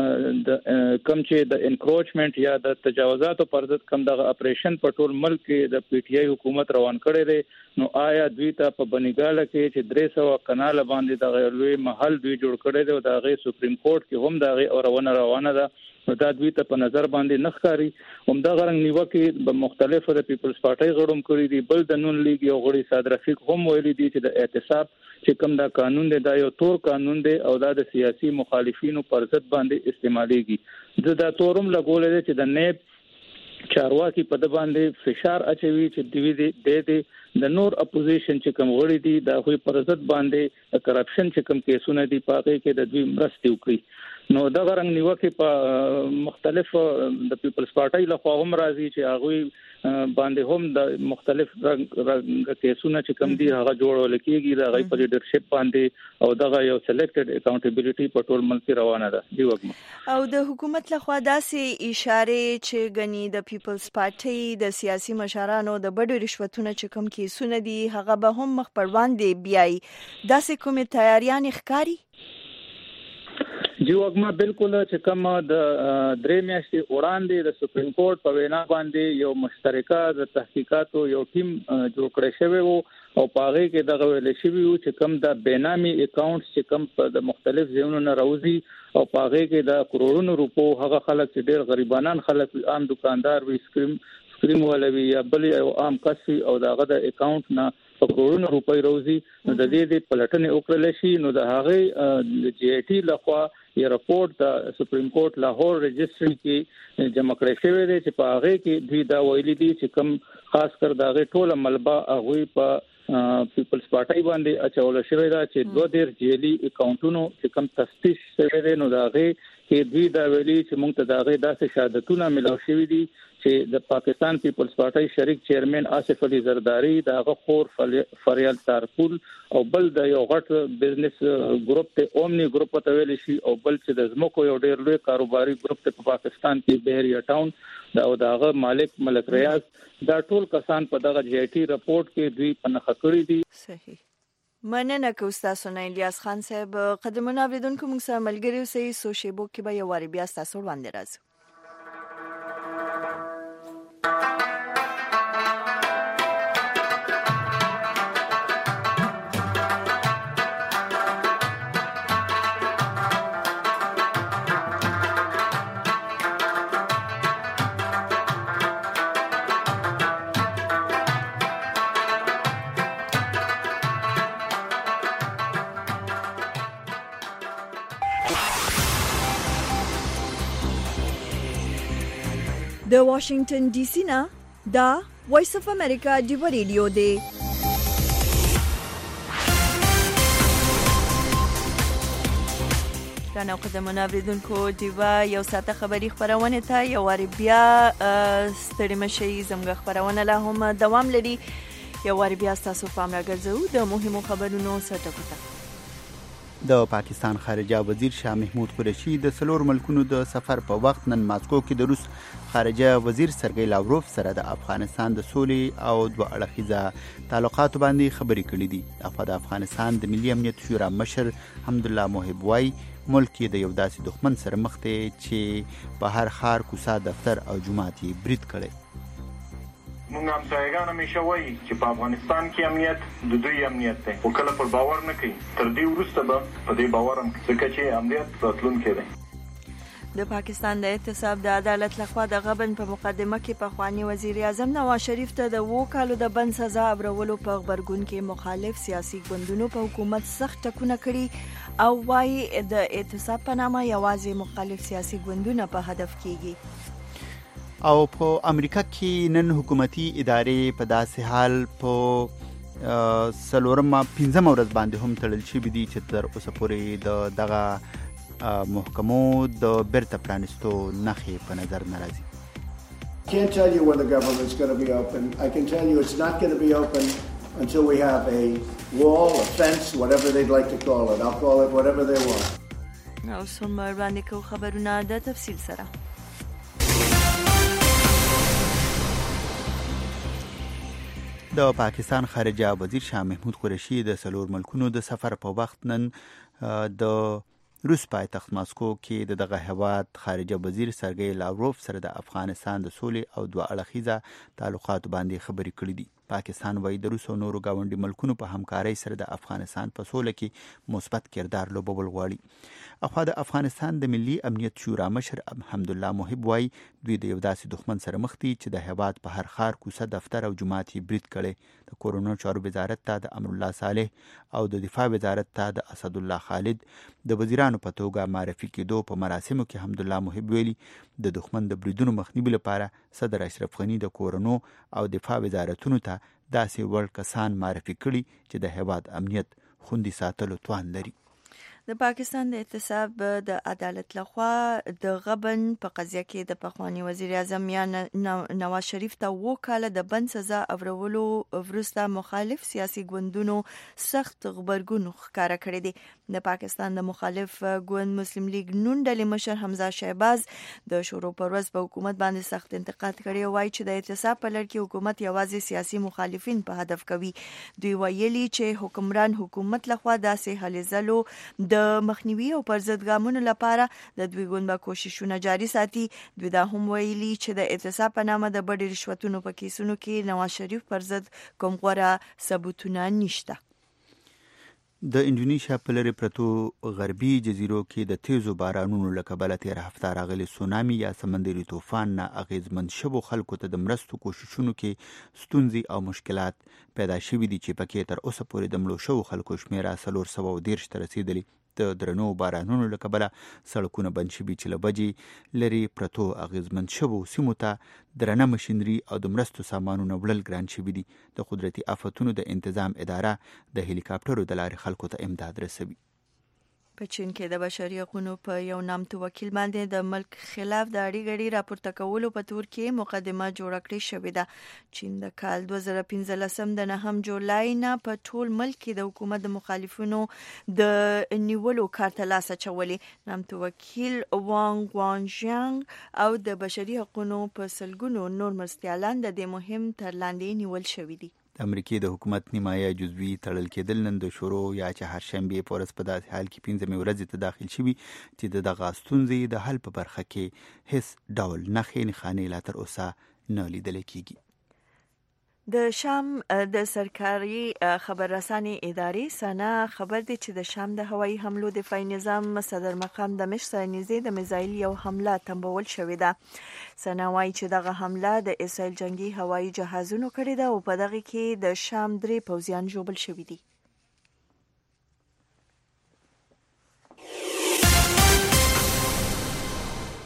د کم چې د انکروچمنت یا د تجاوزاتو پر ضد کم د اپریشن په ټول ملک کې د پی ټ آی حکومت روان کړی دی نو آیا دوی ته په بنګاله کې چې درې سوه کنال باندې د غیرلوی محل دوی جوړ کړی دی او د غي سپریم کورټ کې هم د غي اورونه روانه ده نو دا دوی ته په نظر باندې نخکاری هم دا غرنګ نیوکه په مختلفو د پیپلز پارټي غړوم کړی دي بل د نون لیگ یو غړي صاد رفیق هم ویلي دي چې د اعتصاب چې کوم دا قانون دی دا یو تور قانون دی او دا د سیاسي مخالفینو پر ضد باندې استعماليږي د دا تورم لګول دي چې د نیب چارواکي په د باندې فشار اچوي چې دوی دې دې د نور اپوزیشن چې کوم غړي دي دا خو پر ضد باندې کرپشن چې کوم کیسونه دي پاګه کې د دوی مرستې وکړي نو دا غرنګ نیوکه په مختلف د پیپلز پارټي لخوا هم راځي چې هغه باندې هم د مختلف رنګ کیسونه چې کوم دي هغه جوړول کېږي د غي په لیډرشپ باندې او دغه یو سلیکټډ اکاونټیبিলিټي په ټول ملک روانه ده دی وګم او د حکومت لخوا داسې اشاره چې غني د پیپلز پارټي د سیاسي مشرانو د بډو رشوتونه چې کوم کیسونه دي هغه به هم مخ پر وړاندې بیاي داسې کومه تیاریان ښکاری جی وګما بالکل چې کوم د درې میاشتې وړاندې د سپریم کورټ په وینا باندې یو مشترکه د تحقیقاتو یو ټیم جوړ کړی شوی وو او پاره کې دغه ویل شوی وو چې کوم د بینامي اکاونټس چې کوم د مختلف ځایونو نه راوځي او پاره کې د کروڑونو روپو هغه خلک چې ډېر غریبانان خلک عام دکاندار وي سکریم سکریم ولوي یا بل یو عام کس او دغه د اکاونټ نه په کروڑونو روپۍ راوځي نو د دې د پلټنې وکړل شي نو د هغه جی ای ټي لخوا یو رپورت د سپریم کورټ لاهور رجستری کې جمع کړی شوی دی چې په هغه کې دوی دا ویلي دي چې کوم خاص کر دا غي ټول ملبا هغه په پیپلز پارټي باندې اچول شوی دا چې دوه ډیر جیلی اکاونټونو چې کوم تفتیش شوی دی نو دا غي کې دوی دا ویلي چې موږ ته دا غي داسې شهادتونه ملو شوی دي چې د پاکستان پیپلز پارټي شریک چیرمن آصف علي زرداری دا غفور فریال تارپول او بل د یو غټ بزنس ګروپ ته اومني ګروپ ته ویل شي او بل چې د زمکو یو ډیر لوی کاروباري ګروپ ته په پاکستان کې بهریا ټاون دا او داغه مالک ملک ریاض دا ټول کسان په دغه جی ای ټي رپورت کې دوی پنځه کړی دي صحیح مننه که استاد الیاس خان صاحب قدمونه اوریدونکو موږ سره ملګری اوسئ سوشیبو کې به یو واری بیا تاسو وړاندې راځو د واشنگټن ډي سي نه دا وایس اف امریکا ډیو ریډیو دی. رانو قدمونه اوریدونکو دیوا یو ساعته خبری خبرونه ته یو واری بیا ستړي مشي زموږ خبرونه لا هم دوام لري. یو واری بیا تاسو پام راګرځو د مهمو خبرونو سرټکوټه. د پاکستان خارجه وزیر شاه محمود قریشي د څلور ملکونو د سفر په وخت نن ماسکو کې د روس خارجه وزیر سرګی لاوروف سره د افغانستان د سولې او دوه اړخیزه تعلقاتو باندې خبرې کړې دي. اخوا د افغانستان د ملي امنیت شورا مشر حمدالله محب وای ملک کې د یو داسې دښمن سره مخ دی چې په هر ښار، کوڅه، دفتر او جومات یې برید کړی. مونږ هم سایګان همیشه وایي چې په افغانستان کې امنیت د دوی امنیت دی، خو کله پر باور نه کوي. تر دې وروسته به په دې باور هم ځکه چې امنیت راتلونکی دی. د پاکستان د احتساب د عدالت لخوا د غبن په مقدمه کې پخوانی وزیر اعظم نواز شریف ته د وو کالو د بند سزا اورولو په خبرګون کې مخالف سیاسي ګوندونو په حکومت سخت ټکونه کړي او وايي د احتساب په نامه یوازې مخالف سیاسي ګوندونه په هدف کېږي. او په امریکا کې نن حکومتي ادارې په داسې حال په څلورمه پنځمه ورځ باندې هم تړل شوي دي چې تر اوسه پورې د دغه محکمو د بیرته پرانیستو نښې په نظر نه راځي. I can't tell you when the government's going to be open. I can tell you it's not going to be open until we have a wall, a fence, whatever they'd like to call it. I'll call it whatever they want. او څومره وړاندې کوو خبرونه د تفصیل سره. د پاکستان خارجه وزیر شاه محمود قریشي د څلور ملکونو د سفر په وخت نن د روس پایتخت ماسکو کې د دغه هیواد خارجه وزیر سرګی لاوروف سره د افغانستان د سولې او دوه اړخیزه تعلقاتو باندې خبرې کړې دي. پاکستان وايي د روس او نورو گاونډي ملکونو په همکارۍ سره د افغانستان په سوله کې مثبت کردار لوبول غواړي. اخوا د افغانستان د ملي امنیت شورا مشر حمدالله محب وايي دوی د یو داسې دښمن سره مخ دي چې د هیواد په هر ښار، کوڅه، دفتر او جومات یې برید کړی. د کورونو چارو وزارت ته د امرالله صالح او د دفاع وزارت ته د اسدالله خالد د وزیرانو په توګه معرفي کېدو په مراسمو کې حمدالله محب ویلي د دښمن د بریدونو مخنیوي لپاره صدر اشرف غني د کورونو او دفاع وزارتونو ته داسې وړ کسان معرفي کړي چې د هیواد امنیت خوندي ساتلو توان لري. د پاکستان د احتساب د عدالت لخوا د غبن په قضیه کې د پخوانی وزیر اعظم یا نواز شریف ته وو کاله د بند سزا اورولو وروسته مخالف سیاسي ګوندونو سخت غبرګون ښکاره کړی دی. د پاکستان د مخالف ګوند مسلم لیگ نون ډلې مشر حمزه شهباز د شروع پر ورځ په حکومت باندې سخت انتقاد کړی او وايي چې د احتساب په لړ کې حکومت یوازې سیاسي مخالفین په هدف کوي. دوی ویلي چې حکمران حکومت لخوا داسې هلې ځلو د مخنیوي او پر ضد ګامونو لپاره د دوی ګوند به کوششونه جاري ساتي. دوی دا هم ویلي چې د احتساب په نامه د بډې رشوتونو په کیسونو کې نواز شریف پر ضد کوم غوره ثبوتونه نشته. د انډونیشیا په لرې پرتو غربي جزیرو کې د تیزو بارانونو له کبله تېره هفته راغلي سونامي یا سمندري طوفان نه اغېزمن شوو خلکو ته د مرستو کوششونو کې ستونزې او مشکلات پیدا شوي دي چې پکې تر اوسه پورې د مړو شوو خلکو شمېره څلور سوه او دېرش ته رسېدلي. د درنو بارانونو له کبله سړکونه بند شوي چې له وجې لرې پرتو اغېزمن شوو سیمو ته درنه مشینري او د مرستو سامانونه وړل ګران شوي دي. د قدرتي آفتونو د انتظام اداره د هلیکاپټرو د لارې خلکو ته امداد رسوي. په چین کې د بشري حقوقو په یو نامتو وکیل باندې د ملک خلاف د اړې غړي راپورته کولو په تور کې مقدمه جوړه کړې شوې ده. چین د کال دوه زره پنځلسم د نهم جولای نه په ټول ملک کې د حکومت د مخالفینو د نیولو کار ته لاس اچولی. نامتو وکیل وانګ وانژیانګ او د بشري حقوقو په سلګونو نور مرستیالان د دې مهم تر لاندې نیول شوي دي. د امریکې د حکومت نیمایه جزوي تړل کېدل نن د شروع یا چهارشنبې په ورځ په داسې حال کې پنځمې ورځې ته داخل شوي چې د دغه ستونزې د حل په برخه کې هیڅ ډول نښې نښانې لا تر اوسه نه لیدل کېږي. د شام د سرکاري خبررساني ادارې سنا خبر دی چې د شام د هوایي حملو دفاعي نظام صدر مقام دمشق سره نږدې د میزایل یو حمله تنبول شوې ده. سنا وايي چې دغه حمله د اسرائیل جنگي هوایي جهازونو کړې ده او په دغه کې د شام درې پوځیان ژوبل شوي دي.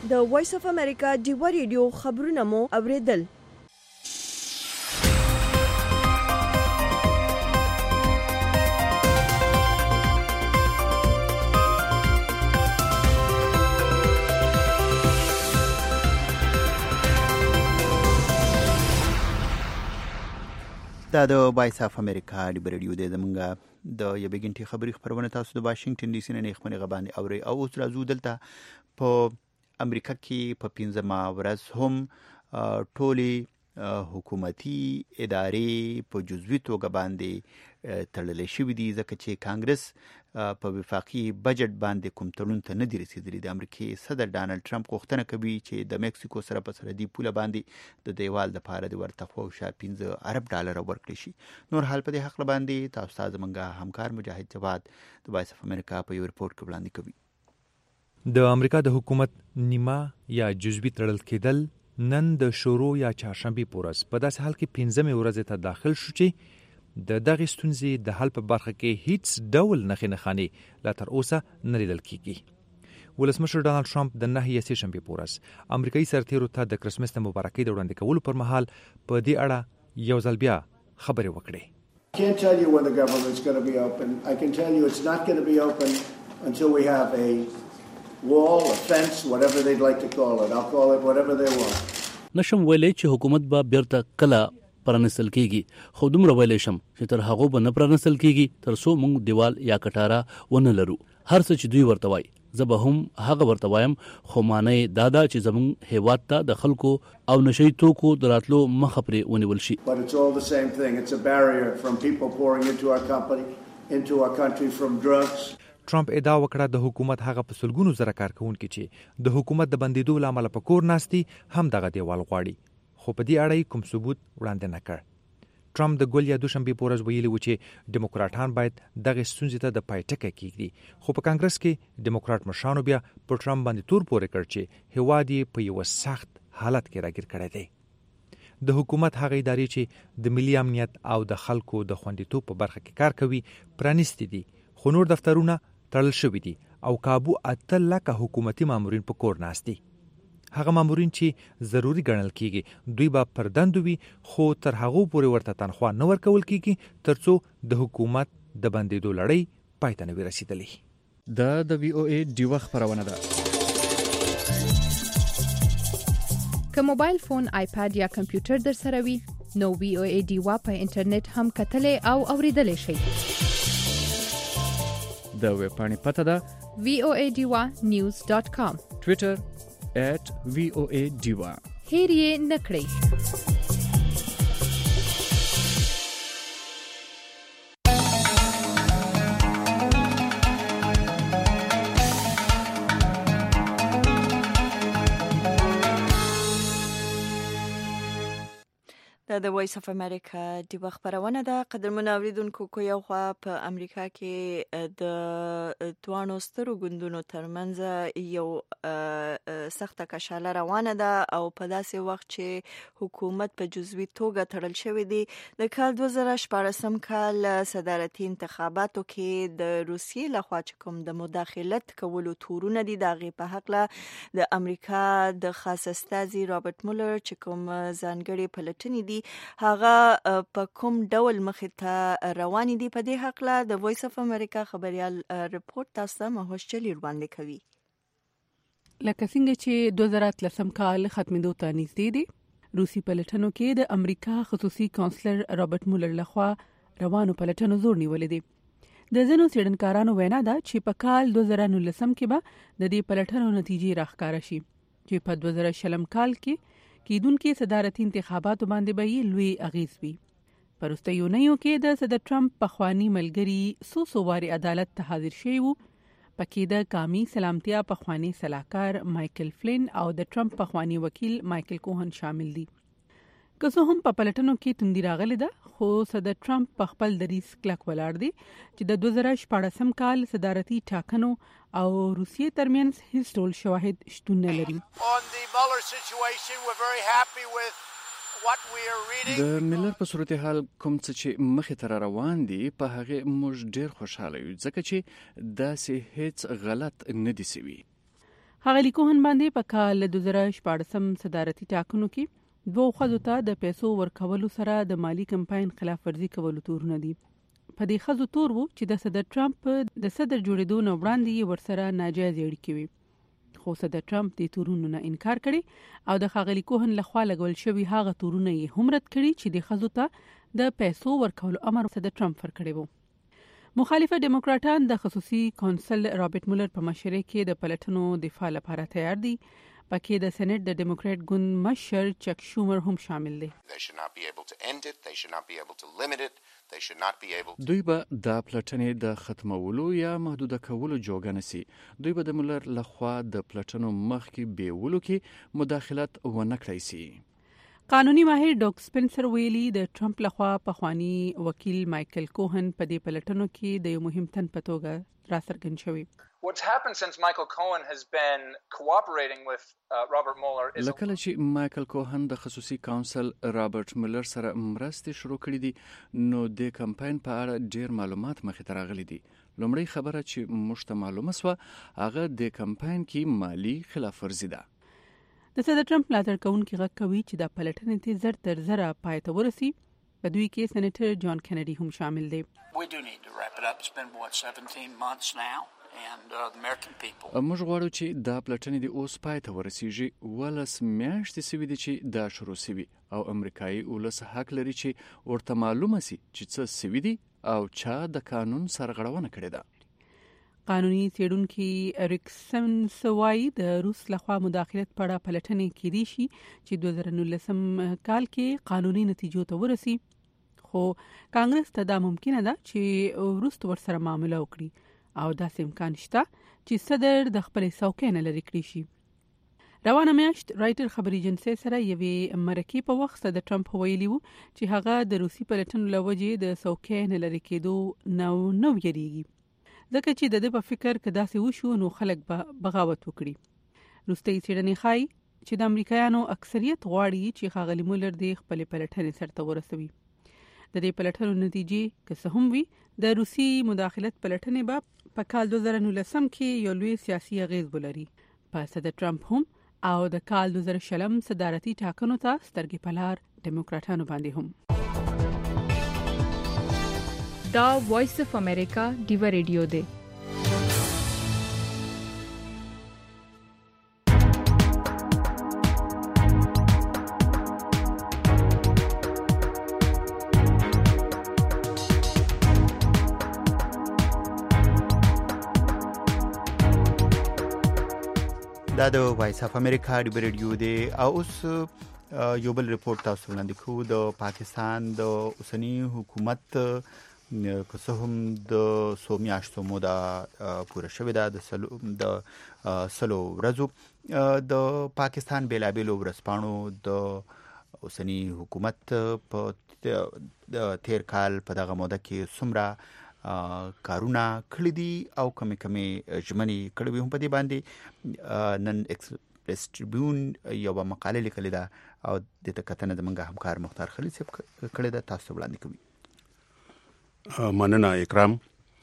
د وایس اف امریکا ډیوا ریډیو خبرونه مو اوریدل. دا د وایس اف امریکا ډیوا ریډیو د زمونږ د یبګنټي خبري خبرونه تاسو د واشنگټن ډي سي نه خبرونه غبان اوري او اوس راځو دلته په امریکا کې په پنځمه ورځ هم ټولي حکومتي ادارې په جزوي توګه باندې تړلې شوې دي ځکه چې کانګرس په وفاقي بجټ باندې کوم تړون ته نه دی رسیدلی. د امریکای صدر ډانلډ ټرمپ غوښتنه کوي چې د میکسیکو سره په سرحدي پوله باندې د دیوال د پاره د ورته خو شا پنځه ارب ډالر ورکړي شي. نور حال په دې حق باندې تاسو ته زمونږ همکار مجاهد جواد د وایس اف امریکا په یو رپورت کې وړاندې کوي. د امریکا د حکومت نیمه یا جزوي تړل کېدل نن د شروع یا چهارشنبه پورز په داسې حال کې پنځمه ورځ ته داخل شو چې د دغه ستونزې د حل په برخه کې هیڅ ډول نخې نخاني لا تر اوسه نه لیدل کیږي. ولسمشر ډانلډ ټرمپ د نهه یا شنبه پورز امریکایي سرتیرو ته د کرسمس د مبارکۍ د وړاندې کولو پر مهال په دې اړه یو ځل بیا خبرې وکړې. I can't tell you when the government's going to be open. I can tell you it's not going to be open until we have a wall, a fence, whatever they'd like to call it. I'll call it whatever they want. نشم ویلې چې حکومت به بیرته کله پرانستل کیږي خو دومره ویلې شم چې تر هغه به نه پرانستل کیږي تر څو موږ دیوال یا کټاره ونه لرو. هر څه چې دوی ورته وایي زه به هم هغه ورته وایم خو معنی دا ده چې زموږ هیواد ته د خلکو او نشي توکو دراتلو مخه پرې ونیول شي. But it's all the same thing. It's a barrier from people pouring into our company, into our country from drugs. ټرمپ ادعا وکړه د حکومت هغه په سلګونو زره کارکونکو چې د حکومت د بندیدو لامل په کور ناستي هم دغه دیوال غواړي خو په دې اړه کوم ثبوت وړاندې نه کړ. ټرمپ د ګول یا دوشنبه پورز ویلي و چې دیموکراټان باید دغه ستونزې ته د پایټکه کېږي خو په کانګرس کې دیموکراټ مشرانو بیا په ټرمپ باندې تور پورې کړ چې هواد یې په یو سخت حالت کې راګیر کړی دی. د حکومت هغه ادارې چې د ملي امنیت او د خلکو د خوندیتوب په برخه کې کار کوي پرانیستي دي خو نور دفترونه تړل شوي دي او کابو اتل لکه حکومتي مامورین په کور ناستي. هغه مامورین چې ضروری ګڼل کیږي دوی به پردند وي خو تر هغه پورې ورته تنخوا نه ورکول کیږي ترڅو د حکومت د بندیدو لړۍ پای ته نه رسیدلی. دا د وی او ای ډیوا خبرونه ده. که موبایل فون، آیپاد یا کمپیوټر در سره وي نو وی او ای ډیوا په انټرنیټ هم کتلې او اوریدلې شئ. د ویب پاڼې پته ده وی او ای ډیوا نیوز ډاټ کام. ټویټر at V O A Diva. هیر یې نکړئ. دا د وایس اف امریکا د خبرونه ده. قدرمن اوریدونکو کو یو خوا په امریکا کې د دوانو سترو ګوندونو ترمنځ یو سخته کشاله روانه ده او په داسې وخت چې حکومت په جزوي توګه تړل شوی دی. د کال دوه زره شپاړسم کال صدارتي انتخاباتو کې د روسیې لخوا چې کوم د مداخلت کولو تورونه دي د غي په حق له د امریکا د خاص استازي رابرټ مولر چې کوم ځانګړي پلټنې دي هغه په کوم ډول مخې ته روانې دي. په دې حق له د وایس اف امریکا خبريال رپورت تاسو ته مهوش چلی وړاندې کوي. لکه څنګه چې دوه زره اتلسم کال ختمېدو ته نږدې دي روسي پلټنو کې د امریکا خصوصي کونسلر رابرټ مولر لخوا روانو پلټنو زور نیولې دي. د ځینو څېړنکارانو وینا ده چې په کال دوه زره نولسم کې به د دې پلټنو نتیجې راښکاره شي چې په دوه زره شلم کال کې کېدونکو صدارتي انتخاباتو باندې به یې لوی اغیز وي. په وروستیو اونیو کې د صدر ټرمپ پخوانی ملګری سو سو واري عدالت ته حاضر شوی وو. پکې د قومي سلامتیا پخوانی سلاکار مایکل فلین او د ټرمپ پخوانی وکیل مایکل کوهن شامل دي. که څه هم په پلټنو کې توندي راغلي ده خو صدر ټرمپ په خپل دریځ کلک ولاړ دی چې د دوه زره شپاړسم کال صدارتي ټاکنو او روسیې ترمنځ هیڅ ډول شواهد شتون نه لري. د ملر په صورتحال کوم څه چې مخې ته روان دي په هغه موږ ډېر خوشاله یو ځکه چې داسې هیڅ غلط نه دي سوي. هغه لیکوهن باندې په کال دوه زره شپاړسم صدارتي ټاکنو کې دوه خزو ته د پیسو ورکولو سره د مالی کمپاین خلاف ورزي کولو تورونه دي. په دې خزو تور وو چې د صدر ټرمپ د صدر جوړېدو نه وړاندې ورسره ناجایز اړیکې وي. خو صدر ټرمپ د تورونو نه انکار کړي او د ښاغلي کوهن لخوا لګول شوي هغه تورونه یې هم رد کړي چې د خزو ته د پیسو ورکولو امر صدر ټرمپ ورکړی وو. مخالفه ډیموکراټان د خصوصي کونسل رابرټ مولر په مشرۍ کې د پلټنو دفاع لپاره تیار دي. پکې د سېنات د ډیموکرات ګوند مشر چک شومر هم شامل دي. دوی به د پلټنې د ختمولو یا محدوده کولو جوګه نسی. دوی به د مولر لخوا د پلټنو مخکې بیولو کې مداخلت ونه کړی سي. قانوني ماهر ډاک سپنسر ویلي د ټرمپ لخوا پخوانی وکیل مایکل کوهن په دې پلټنو کې د یو مهم تن په توګه راڅرګند شوی. What's happened since Michael Cohen has been cooperating with uh, Robert Mueller is لکه چې مایکل کوهن د خصوصي کونسل رابرټ مولر سره مرستې شروع کړې دي نو د کمپاین په اړه ډیر معلومات مخې ته راغلي دي. لومړی خبره چې موږ ته معلومه سوه هغه د کمپاین کې مالی خلاف ورزي ده. د صدر ټرمپ ملاتړ کوونکي غږ کوي چې د پلټنې ته زر تر زره پای ته ورسي. په دوی کې سېنیټر جان کینیډي هم شامل دی. We do need to wrap it up. It's been what seventeen months now. And uh, the American people. موږ غواړو چې دا پلټنې د اوس پای ته ورسیږي. ولس میاشتې سوي دي چې دا شروع سوي او امریکایي ولس حق لري چې ورته معلومه سي چې څه سوي دي او چا د قانون سرغړونه کړې ده. قانوني څېړونکي اریکسن سوای د روس لخوا مداخلت په اړه پلټنې کړي شي چې دوه زره نولسم کال کې قانوني نتیجو ته ورسي. خو کانګرس ته دا ممکنه ده چې وروسته ورسره معامله وکړي او داسې امکان شته چې صدر د خپل څوکۍ نه لرې کړی شي. روانه میاشت رایټر خبري ایجنسي سره یوې مرکې په وخت صدر ټرمپ ویلي وو چې هغه د روسي پلټنو له وجې د څوکۍ نه لرې کېدو نه نو یریږي ځکه چې د دې په فکر کې داسې وشو نو خلک به بغاوت وکړي. روسي څېړنې ښایي چې د امریکایانو اکثریت غواړي چې ښاغلي مولر د خپل پلټنې سرته ورسوي. د دې پلټنو نتیجې که څه هم وي د روسي مداخلت پلټنې به په کال دوه زره نولسم کې یو لوی سیاسي اغیز ولري. په صدر ټرمپ هم او د کال دوه زره شلم صدارتي ټاکنو ته سترګې په لار ډیموکراټانو باندې هم. دا وایس اف امریکا ډیوا ریډیو دی. دا د وایس اف امریکا ډیوا ریډیو دی. او اوس یو بل ریپورت تاسو وړاندې کوو. د پاکستان د اوسنی حکومت که څه هم د څو میاشتو موده پوره شوې ده د سلو د سلو ورځو د پاکستان بیلابیلو ورځپاڼو د اوسنی حکومت په تیر کال په دغه موده کې څومره کارونه کړي دي او کمی کمی ژمنې کړې وي هم په دې باندې نن ایکسپریس ټریبیون یو مقاله لیکلې ده او د دې کتنه زموږ همکار مختار خلیل صاحب کړې ده. تاسو وړاندې کوي. مننه اکرام.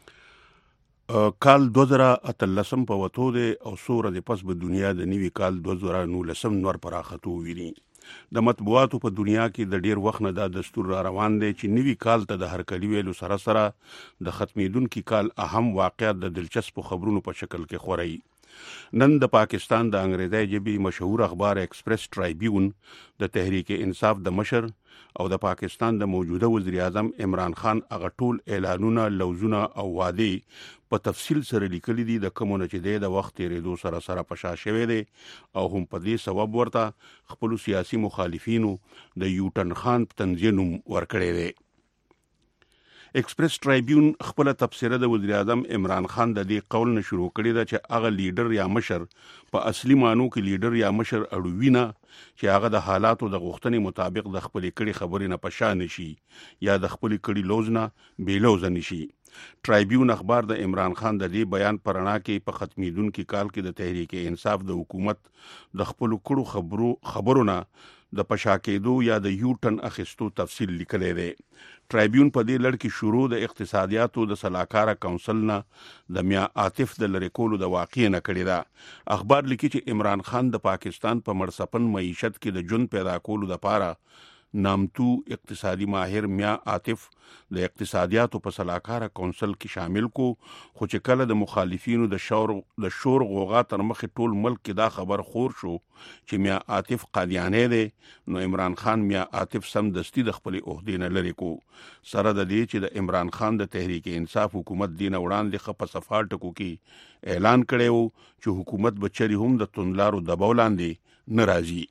کال دوه زره اتلسم په وته دی او سوره د پس په دنیا د نیوي کال دوه زره نولسم نور پراختو ویني. د مطبوعاتو په دنیا کې د ډیر وخت نه دا دستور را روان دی چې نوي کال ته د هرکلی ویلو سره سره د ختمیدونکي کال اهم واقعیت د دلچسپو خبرونو په شکل کې خوري. نن د پاکستان د انګریزي ژبې مشهور اخبار ایکسپریس ټرایبیون د تحریک انصاف د مشر او د پاکستان د موجوده وزیر اعظم عمران خان هغه ټول اعلانونه لوزونه او وعده په تفصیل سره لیکلي دي د کومونه چې د وخت تیریدو سره سره پشا شوی دی او هم په دې سبب ورته خپل سیاسي مخالفینو د یوټن خان تنظیم ورکړی دی. ایکسپریس ټرایبیون خپل تفسیره د وزیر اعظم عمران خان د دې قول نه شروع کړی دا چې هغه لیډر یا مشر په اصلي مانو کې لیډر یا مشر اړوینه چې هغه د حالاتو د غوښتنې مطابق د خپل کړي خبرې نه پشان نشي یا د خپل کړي لوزنه بیلوز نشي. ټرایبیون اخبار د عمران خان د دې بیان پرانا کې په ختمیدونکو کال کې د تحریک انصاف د حکومت د خپل کړو خبرو خبرونه د پشا کېدو یا د یوټن اخیستو تفصیل لیکلی دی. ټرایبیون په دې لړ کې شروع د اقتصادیاتو د سلاکاره کونسل نه د میا عاطف د لری کولو د واقع نه کړی دا. اخبار لیکي چې عمران خان د پاکستان په مړسپن معیشت کې د جون پیدا کولو لپاره نامتو اقتصادي ماهر میا عاطف د اقتصادیاتو په سلاکاره کونسل کې شامل کو، خو چې کله د مخالفینو د شور د شور غوغا تر مخې ټول ملک کې دا خبر خور شو چې میا عاطف قادیانی دی، نو عمران خان میا عاطف سم دستی د خپل عہدې نه لري کو. سره د دې چې د عمران خان د تحریک انصاف حکومت دین وړاندې خپ صفار ټکو کې اعلان کړی و چې حکومت بچری هم د توندلارو دباو لاندې ناراضي.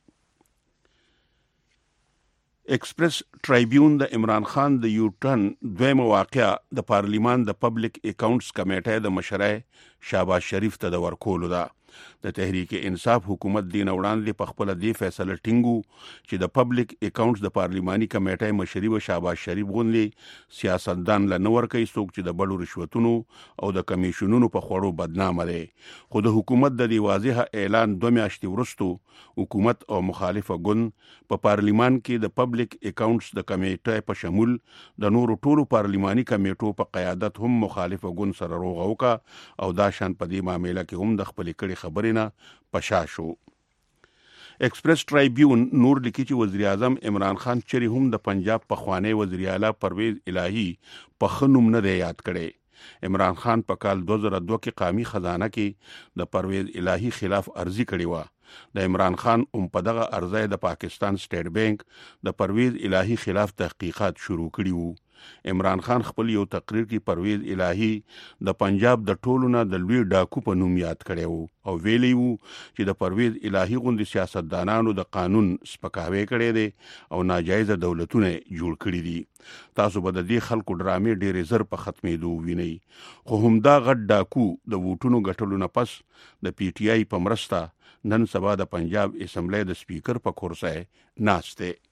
ایکسپریس ټرایبیون د عمران خان د یوټن دویمه واقعه د پارلیمان د پبلک اکاونټس کمیټې د مشرای شهباز شریف ته د ورکولو ده. د تحریک انصاف حکومت دین وړاندې په خپل دی فیصله ټینګو چې د پبلک اکاونټس د پارلیماني کمیټې مشري و شهباز شریف غونډې سیاستدان له نور کوي څوک چې د بړو رشوتونو او د کمیشنونو په خوړو بدنامه دي. خو د حکومت د دی واضح اعلان دوه میاشتې وروسته حکومت او مخالفه ګوند په پارلیمان کې د پبلک اکاونټس د کمیټې په شمول د نورو ټولو پارلیماني کمیټو په قیادت هم مخالفه ګوند سره روغه وکا او دا شان په دې معاملې کې هم د خپل کړي خبرې نه پشا شو. ایکسپریس ټرایبیون نور لیکي چې وزیر اعظم عمران خان چری هم د پنجاب په خوانی وزیر اعلی پرویز الهی په خنوم نه دی یاد کړي. عمران خان په کال دو هزار دو کې قومي خزانه کې د پرویز الهی خلاف ارزی کړی و. د عمران خان هم په دغه ارزی د پاکستان سټیټ بانک د پرویز الهی خلاف تحقیقات شروع کړي وو. عمران خان خپل یو تقریر کې پرویز الهی د پنجاب د ټولو نه د لوی ډاکو په نوم یاد کړی وو او ویلی وو چې د پرویز الهی غوندي سیاستدانانو د قانون سپکاوی کړی دی او ناجایز دولتونه جوړ کړی دي. تاسو به د دې خلکو ډرامې ډېرې زر په ختمېدو وینئ، خو همدا غټ ډاکو د ووټونو ګټلو نه پس د پی ټی آی په مرسته نن سبا د پنجاب اسمبلی د سپیکر په کرسۍ ناست دی.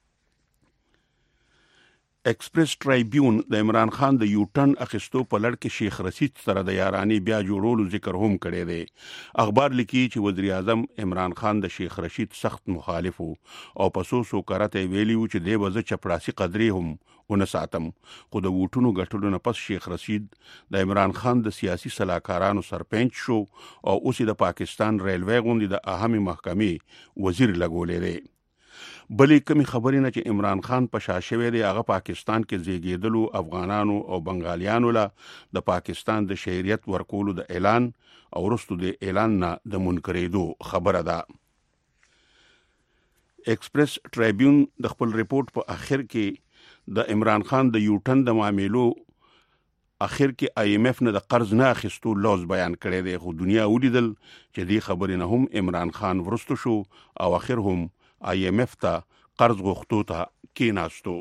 ایکسپریس ټرایبیون د عمران خان د یوټن اخیستو په لړ کې شیخ رشید سره د یارانی بیا جوړولو ذکر هم کړی دی. اخبار لیکي چې وزیر اعظم عمران خان د شیخ رشید سخت مخالف او په سو سو کرته ویلیو چې دی وزه چپړاسي قدرې هم ونه ساتم، خو د ووټونو ګټلو نه پس شیخ رشید د عمران خان د سیاسي سلاکارانو سرپنچ شو او اوس د پاکستان ریلوی غوندي د اهمي محکمې وزیر لګولې دی. بلې کمی خبرې نه چې عمران خان په شا شوی دی هغه پاکستان کې زیږیدلو افغانانو او بنگالیانو له د پاکستان د شهریت ورکولو د اعلان او وروسته د اعلان نه د منکرېدو خبره ده. ایکسپریس ټرایبیون د خپل ریپورت په اخر کې د عمران خان د یوټن د معاملو اخر کې آی ایم ایف نه د قرض نه اخیستو لوز بیان کړی دی، خو دنیا ولیدل چې دې خبرې نه هم عمران خان ورستو شو او اخر هم آی ایم ایف ته قرض غوښتو ته کېناستو.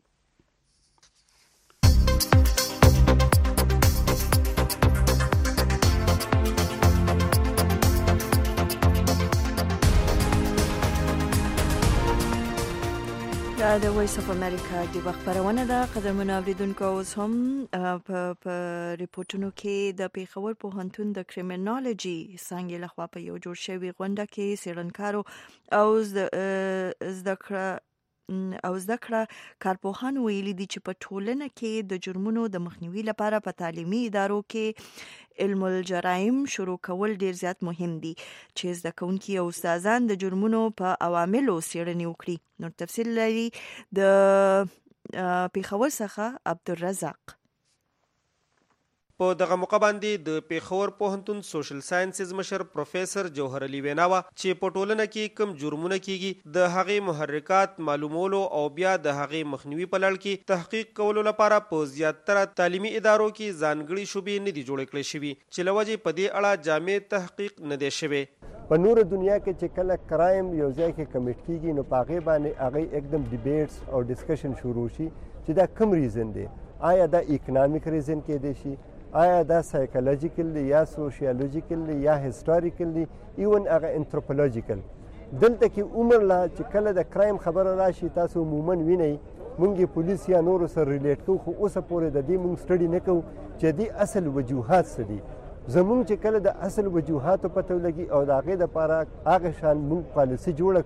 دا د وایس اف امریکا د خبرونه ده. قدرمن اوریدونکو اوس هم په ریپورتونو کې د پیښور پوهنتون د کریمینالوجي څانګې لخوا په یو جوړ شوی غونډه کې څېړنکارو او زده کړه او زده کړه کارپوهان ویلي دي چې په ټولنه کې د جرمونو د مخنیوي لپاره په تعلیمي ادارو کې علم الجرایم شروع کول ډیر زیات مهم دي چې زده کوونکي او استادان د جرمونو په عواملو څېړنې وکړي. نور تفصیل لري د پیښور څخه عبدالرزاق. په دغه موقع باندې د پیښور پوهنتون سوشل ساينسز مشر پروفیسور جوهر علي ویناوه چې په ټولنه کې کم جرمونه کیږي د هغې محرکات معلومولو او بیا د هغې مخنیوي په لړ کې تحقیق کولو لپاره په زیاتره تعلیمي ادارو کې ځانګړي شوبې نه دي جوړې کړې شوي چې له وجې په دې اړه جامع تحقیق نه دی شوی. په نور دنیا کې چې کله کرایم یو ځای کې کمیټ کیږي نو په هغې باندې هغې एकदम ډیبیټس او ډسکشن شروع شي چې دا کوم ریزن دی، آیا دا اکنامک ریزن کېدی شي، آیا دا سایکولوژیکل دی یا سوشیولوژیکل دی یا هیسټوریکل دی، ایون هغه انتروپولوژیکل. دلته کې عمر لا چې کله د کرایم خبره راشي تاسو عموما وینئ مونږ پولیس یا نورو سره ریلیټ کوو، خو اوسه پورې د دې مونږ سټډي نه کوو چې دې اصل وجوهات څه دي. زمونږ چې کله د اصل وجوهاتو پته ولګي او د هغې دپاره هغه شان مونږ پالیسي جوړه کړو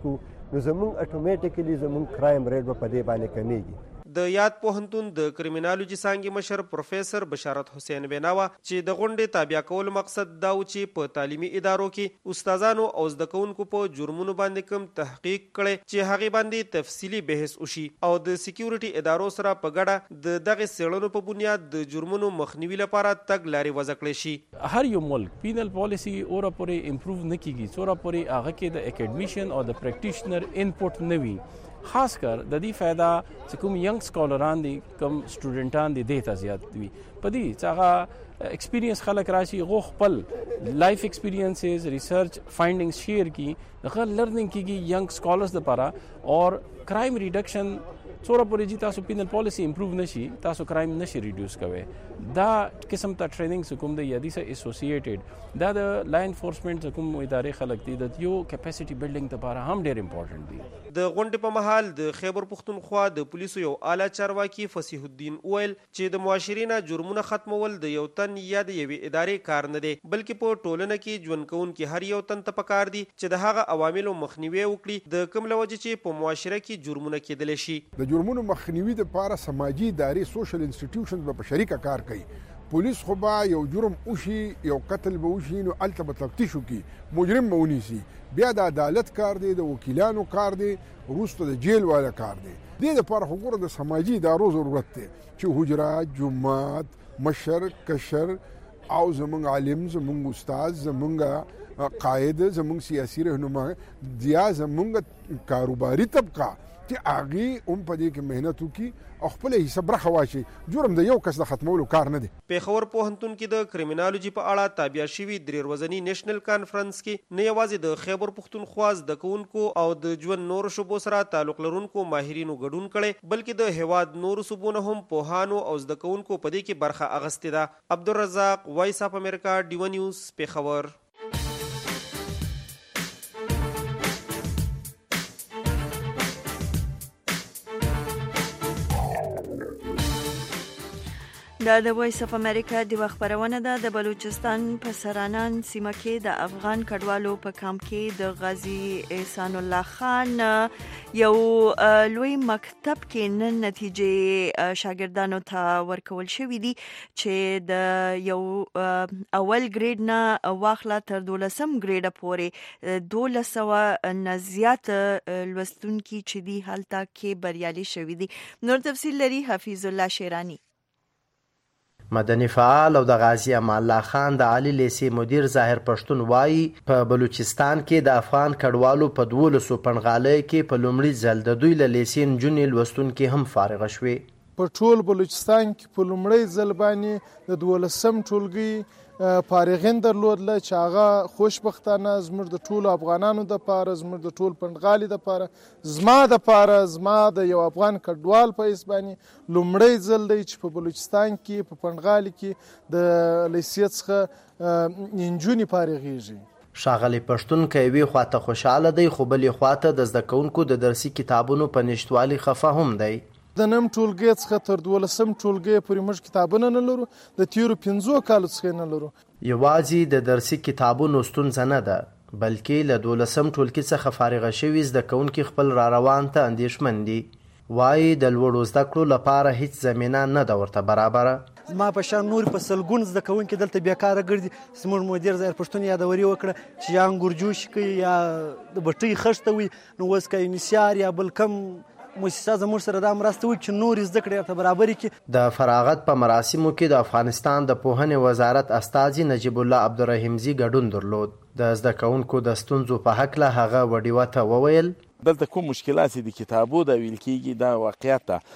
نو زمونږ اټومیټیکلی زمونږ کرایم ریټ به په دې باندې کمیږي. د یاد پوهنتون د کریمینالوجي څانګې مشر پروفیسور بشارت حسین بیناوا چې د غونډې تابع کول مقصد دا و چې په تعلیمي ادارو کې استادانو او زده کوونکو په جرمونو باندې کوم تحقیق کړي چې هغه باندې تفصیلی بحث وشي او د سکیورټي ادارو سره په ګډه د دغه څېړنو په بنیاد د جرمونو مخنیوي لپاره تګ لارې وضع کړي شي. هر یو ملک پینل پالیسی اوره پورې امپروو نه کیږي څوره پورې هغه کې د اکیډمیشن او د پریکټیشنر انپوټ نه وي. خاص کر د دې فایده چې کوم ینګ سکالران دي کوم سټوډنټان دي د ته زیات وي په دې چې هغه ایکسپیرینس خلک راشي غو خپل لایف ایکسپیرینسز ریسرچ فایندینګز شیر کی دغه لرنینګ کیږي ینګ سکالرز لپاره اور کرائم ریډکشن څوره پورې چې تاسو پینل پالیسی امپروو نشي تاسو کرایم نشي ریډیوس کوئ. دا قسم ته ټریننګ کوم د یادي سره اسوسییټډ دا د لا انفورسمنت کوم ادارې خلک دي د یو کیپاسټي بلډینګ لپاره هم ډیر امپورټنت دي. د غونډې په مهال د خیبر پختونخوا د پولیسو یو اعلی چارواکي فصیح الدین ویل چې د معاشرینه جرمونه ختمول د یو تن یا د یوې ادارې کار نه دی بلکې په ټولنه کې ژوند کوونکي هر یو تن ته پکار دي چې د هغه عواملو مخنیوي وکړي د کوم لوجه چې په معاشره کې جرمونه کېدل شي. د جرمونو مخنیوي لپاره سماجی ادارې سوشل انسټیټیوشنز په شریکه کار کوي. پولیس خو به یو جرم وشي یو قتل به وشي نو الته به تفتیش وکړي مجرم به ونیسي بیا د عدالت کار دی د وکیلانو کار دی وروسته د جیل والا کار دی. دې لپاره خو ګوره د سماجی ادارو ضرورت دی چې حجرات جماعت مشر کشر او زمونږ عالم زمونږ استاد زمونږ قائد زمونږ سیاسي رهنما یا زمونږ کاروباري طبقه چې هغه هم په دې کې مهنت وکړي او خپل حصہ برخه واچي. جرم د یو کس د ختمولو کار نه دی. پیښور پوهنتون کې د کریمینالوجي په اړه تابع شوی درې ورځنی نېشنل کانفرنس کې نه یوازې د خیبر پختونخوا د کوونکو او د ژوند نور شوبو سره تعلق لرونکو ماهرینو ګډون کړي بلکې د هواد نور صوبونه هم پوهانو او زده کوونکو په دې کې برخه اخیستې ده. عبدالرزاق وایس اف امریکا ډیو نیوز پیښور. دا د وایس اف امریکا د خبرونه ده. د بلوچستان په سرانان سیمه کې د افغان کډوالو په کامپ کې د غازی احسان الله خان یو لوی مکتب کې نن نتیجې شاګردانو ته ورکول شوې دي چې د یو اول ګریډ نه واخله تر دولسم ګریډ پورې دولس سوه نه زیات لوستونکي چې دي هلته کې بریالي شوي دي. نور تفصیل لري حفیظ الله شیرانی. مدني فعال او د غازی امان الله خان د عالی لیسې مدیر ظاهر پښتون وایي په بلوچستان کې د افغان کډوالو په دولسو پنغالۍ کې په لومړي ځل د دوی له لیسې نجونې لوستونکي هم فارغه شوې. په ټول بلوچستان کې په لومړي ځل باندې د دولسم ټولګي فارغین درلودله چې هغه خوشبختانه زموږ د ټولو افغانانو دپاره زموږ د ټول پنډغالي دپاره زما دپاره زما د یو افغان کډوال په حیث باندې لومړی ځل دی چې په بلوچستان کې په پنډغالي کې د لیسې څخه نجونې فارغېږي. ښاغلی پښتون که یوې خواته خوشحاله دی خو بلې خواته د زده کوونکو د درسي کتابونو په نشتوالي خفه هم دی. د نیم ټولګي څخه تر دولسم ټولګي پورې موږ کتابونه نه لرو د تیرو پنځو کالو څخه نه لرو. یوازې د درسي کتابونو ستونزه نه ده بلکې له دولسم ټولګي څخه فارغه شوي زده کوونکي خپل را روان ته اندېښمن دي. وایي د لوړو زده کړو لپاره هیڅ زمینه نه ده ورته برابره. ما په شان نور په سلګون زده کوونکي دلته بیکاره ګرځي. زموږ مدیر ظاهر پښتون یادوري وکړه چې یا انګور جوش کوي یا د بټۍ خښته وي نو اوس که انسیار یا بل کم مؤسسه زموږ سره دا مرسته وکړي چې نورې زده کړې ورته برابرې کړي. د فراغت په مراسمو کې د افغانستان د پوهنې وزارت استازي نجیب الله عبدالرحیمزي ګډون درلود. د زده کوونکو د ستونزو په هکله هغه وډیوه ته وویل دلته کوم مشکلات دي کتابو دا ویل کېږي دا واقعیت ده.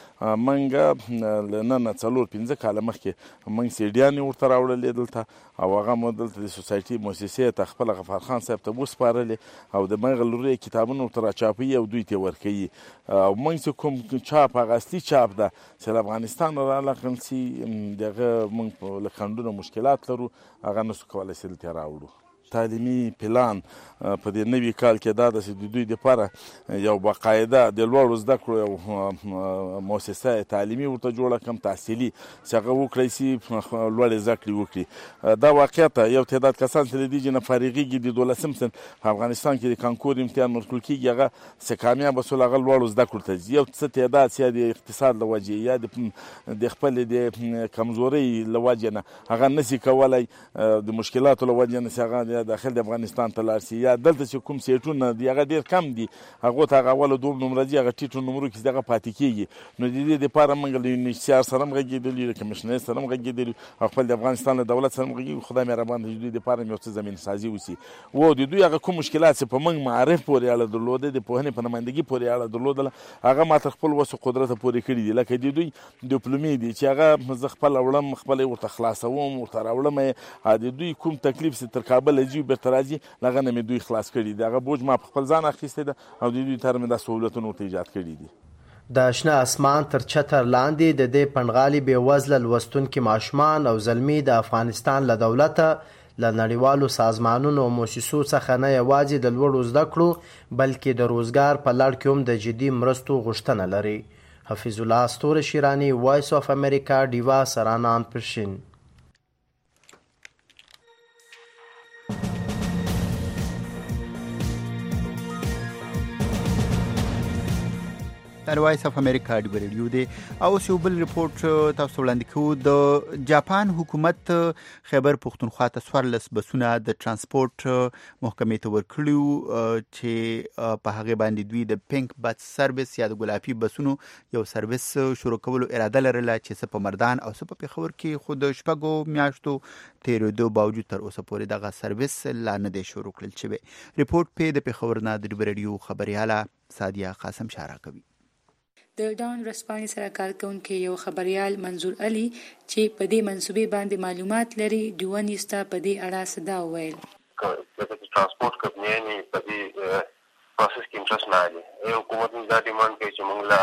موږ له نن څلور پنځه کاله مخکې موږ سیډیانې ورته راوړلې دلته او هغه مو دلته د سوسایټي مؤسسې ته خپله غفار خان صاحب ته وسپارلې او د مغل لوري کتابونه ورته راچاپوي او دوی ته ورکوي. او موږ چې کوم چاپ هغه اصلي چاپ ده چې له افغانستان راغلل سي دغه موږ له خنډونو مشکلات لرو هغه نسو کولی چې دلته راوړو. تعلیمي پلان په دې نوي کال کې دا د د دوی لپاره یو باقاعده د لوړو زده کړو یو مؤسسه تعلیمي ورته جوړه کړم تحصیلي چې هغه وکړی شي لوړې زده کړې وکړي. دا واقعیت یو تعداد کسان چې د دې نه فارغېږي د دولسم سن په افغانستان کې د کانکور امتحان ورکول کېږي هغه څه کامیابه شول هغه لوړو زده کړو ته ځي. یو څه تعداد چې د اقتصاد له وجې یا د خپل د کمزورۍ له وجې نه هغه نشي کولی د مشکلاتو له وجې نه چې هغه داخل د افغانستان ته لاړ شي یا دلته چې کوم سیټونه دي هغه ډېر کم دي هغو ته هغه اوله دوم نمره دي هغه ټیټو نمرو کې دغه پاتې کېږي. نو د دې دپاره موږ له یونیسیار سره هم غږېدلي له کمیشنر سره هم غږېدلي او خپل د افغانستان له دولت سره هم غږېږي. خدای مهربان د دوی دپاره یو څه زمین سازي وشي و د دوی هغه کوم مشکلات چې په موږ معارف پورې اړه درلوده د پوهنې په نمایندګي پورې اړه درلودله هغه ما تر خپل وس و قدرته پورې کړي دي. لکه د دوی ډیپلومې دي چې هغه زه خپله وړم خپله یې ورته خلاصوم ورته راوړم یې د دوی کوم تکلیف چې تر کابله ځي بېرته راځي له هغه نه مې دوی خلاص کړي دي. هغه بوج ما په خپل ځان اخیستی ده او د دوی تر مې دا سهولتونه ورته ایجاد کړي دي. د شنه اسمان تر چتر لاندې د دې پنډغالي بېوزله لوستونکي ماشومان او زلمي د افغانستان له دولته له نړیوالو سازمانونو او موسسو څخه نه یوازې د لوړو زده کړو بلکې د روزګار په لړ کې هم د جدي مرستو غوښتنه لري. حفیظ الله ستوره شیراني، وایس اف امریکا، ډیوا، سرانان، پرشین. د وایس اف امریکا د ریډیو دی او یو بل ریپورت تاسو وړاندې کوو. د جاپان حکومت خیبر پختونخوا ته څوارلس بسونه د ترانسپورت محکمې ته ورکړي چې په هغه باندې دوی د پینک بس سرویس یا د ګلابي بسونو یو سرویس شروع کولو اراده لرله چې څه په مردان او څه په پېښور کې خو د شپږو میاشتو تېرېدو باوجود تر اوسه پورې دغه سرویس لا نه دی شروع کړل شوی. ریپورت په د پېښور نه د ریډیو خبرياله سادیه قاسم شارع کوي. د ډاون ورځپاڼې سره کار کوونکی یو خبريال منظور علي چې په دې منسوبې باندې معلومات لري ډیوا نیوز ته په دې اړه څه دا وویل. د ټرانسپورټ کمپنیانې په دې پروسس کې انټرست نه لري. حکومت دا ډیمانډ کوي چې موږ لا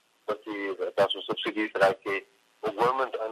پکې تاسو سبسایډیز راکړئ او ګورنمنټ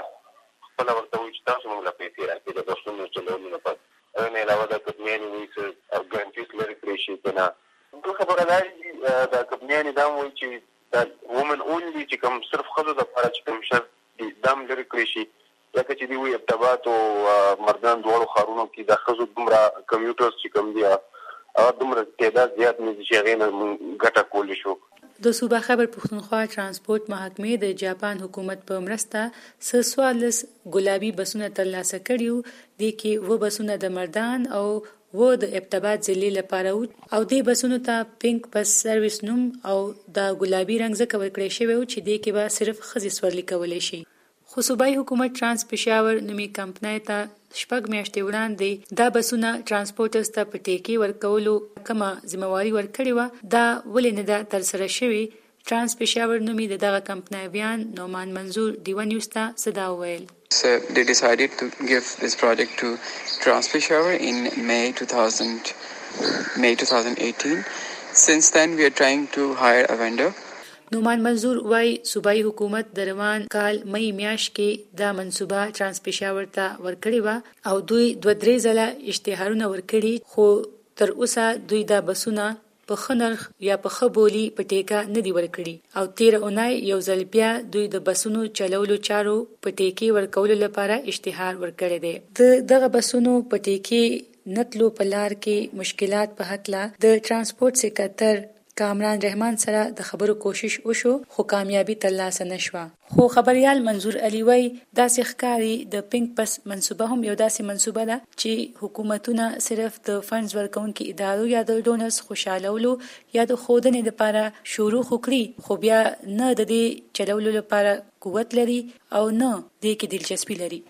خپله ورته وایي چې تاسو موږ له پیسې راکړئ د بسونو چلولو لپاره. هغې نه علاوه د کمپنیانې وایي چې ګارنټیز لرې کړی شي که نه. دوه خبره دا دي د کمپنیانې دا هم وایي چې دا وومن اونلی چې کوم صرف ښځو دپاره چې کوم شرط دا هم لرې کړی شي لکه چې دوی وایي ابتبات او مردان دواړو ښارونو کې د ښځو دومره کمیوټرز چې کوم دي هغه دومره تعداد زیات نه دي چې هغې نه ګټه کولی شو. د صوبه خیبر پختونخوا ترانسپورت محکمې د جاپان حکومت په مرسته څه څوارلس ګلابي بسونه ترلاسه کړي وو. دې کې اووه بسونه د مردان او و د ابتبات ضلع لپاره او دې بسونو ته پینک بس سرویس نوم او د ګلابي رنګ ځکه ورکړی شوی و چې دې کې به صرف ښځې سورلي کولی شي. خو صوبایي حکومت ترانس پېښور نومي کمپنۍ ته شپږ میاشتې وړاندې دا بسونه ترانسپورټرز ته په ټیکې ورکولو کومه ذمهواري ورکړې وه. دا ولې نه ده ترسره شوې. ترانس پېښور نومي د دغه کمپنۍ ویان نومان منظور ډیوا نیوز ته څه دا وویل. So they decided to give this project to Trans Peshawar in May two thousand, May twenty eighteen. Since then, we are trying to hire a vendor. نومان منظور وای صوبایي حکومت د روان کال مې میاشت کې دا منصوبه ترانس پېښور ته ورکړې وه او دوی دوه درې ځله اشتهارونه ورکړي خو تر اوسه دوی دا بسونه په ښه نرخ یا په ښه بولي په ټیکه نه دي ورکړي او تېره اونۍ یو ځل بیا دوی د بسونو چلولو چارو په ټیکې ورکولو لپاره اشتهار ورکړی دی. د دغه بسونو په ټیکې نتلو په لار کې مشکلات په هکله د ترانسپورت سکرټر کامران رحمان سره د خبرو کوشش وشو خو کامیابی ترلاسه نشوه. خو خبريال منظور علي وای داسې ښکاري د پینک بس منصوبه هم یو داسې منصوبه ده چې حکومتونه صرف د فنډز ورکونکي ادارو یا د ډونرز خوشالولو یا د ښودنې لپاره شروع وکړي خو بیا نه د دې چلولو لپاره قوت لري او نه دې کې دلچسپي لري.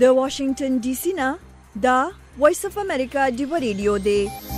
د واشنگټن ډي سي نه دا وایس اف امریکا دی ریډیو دی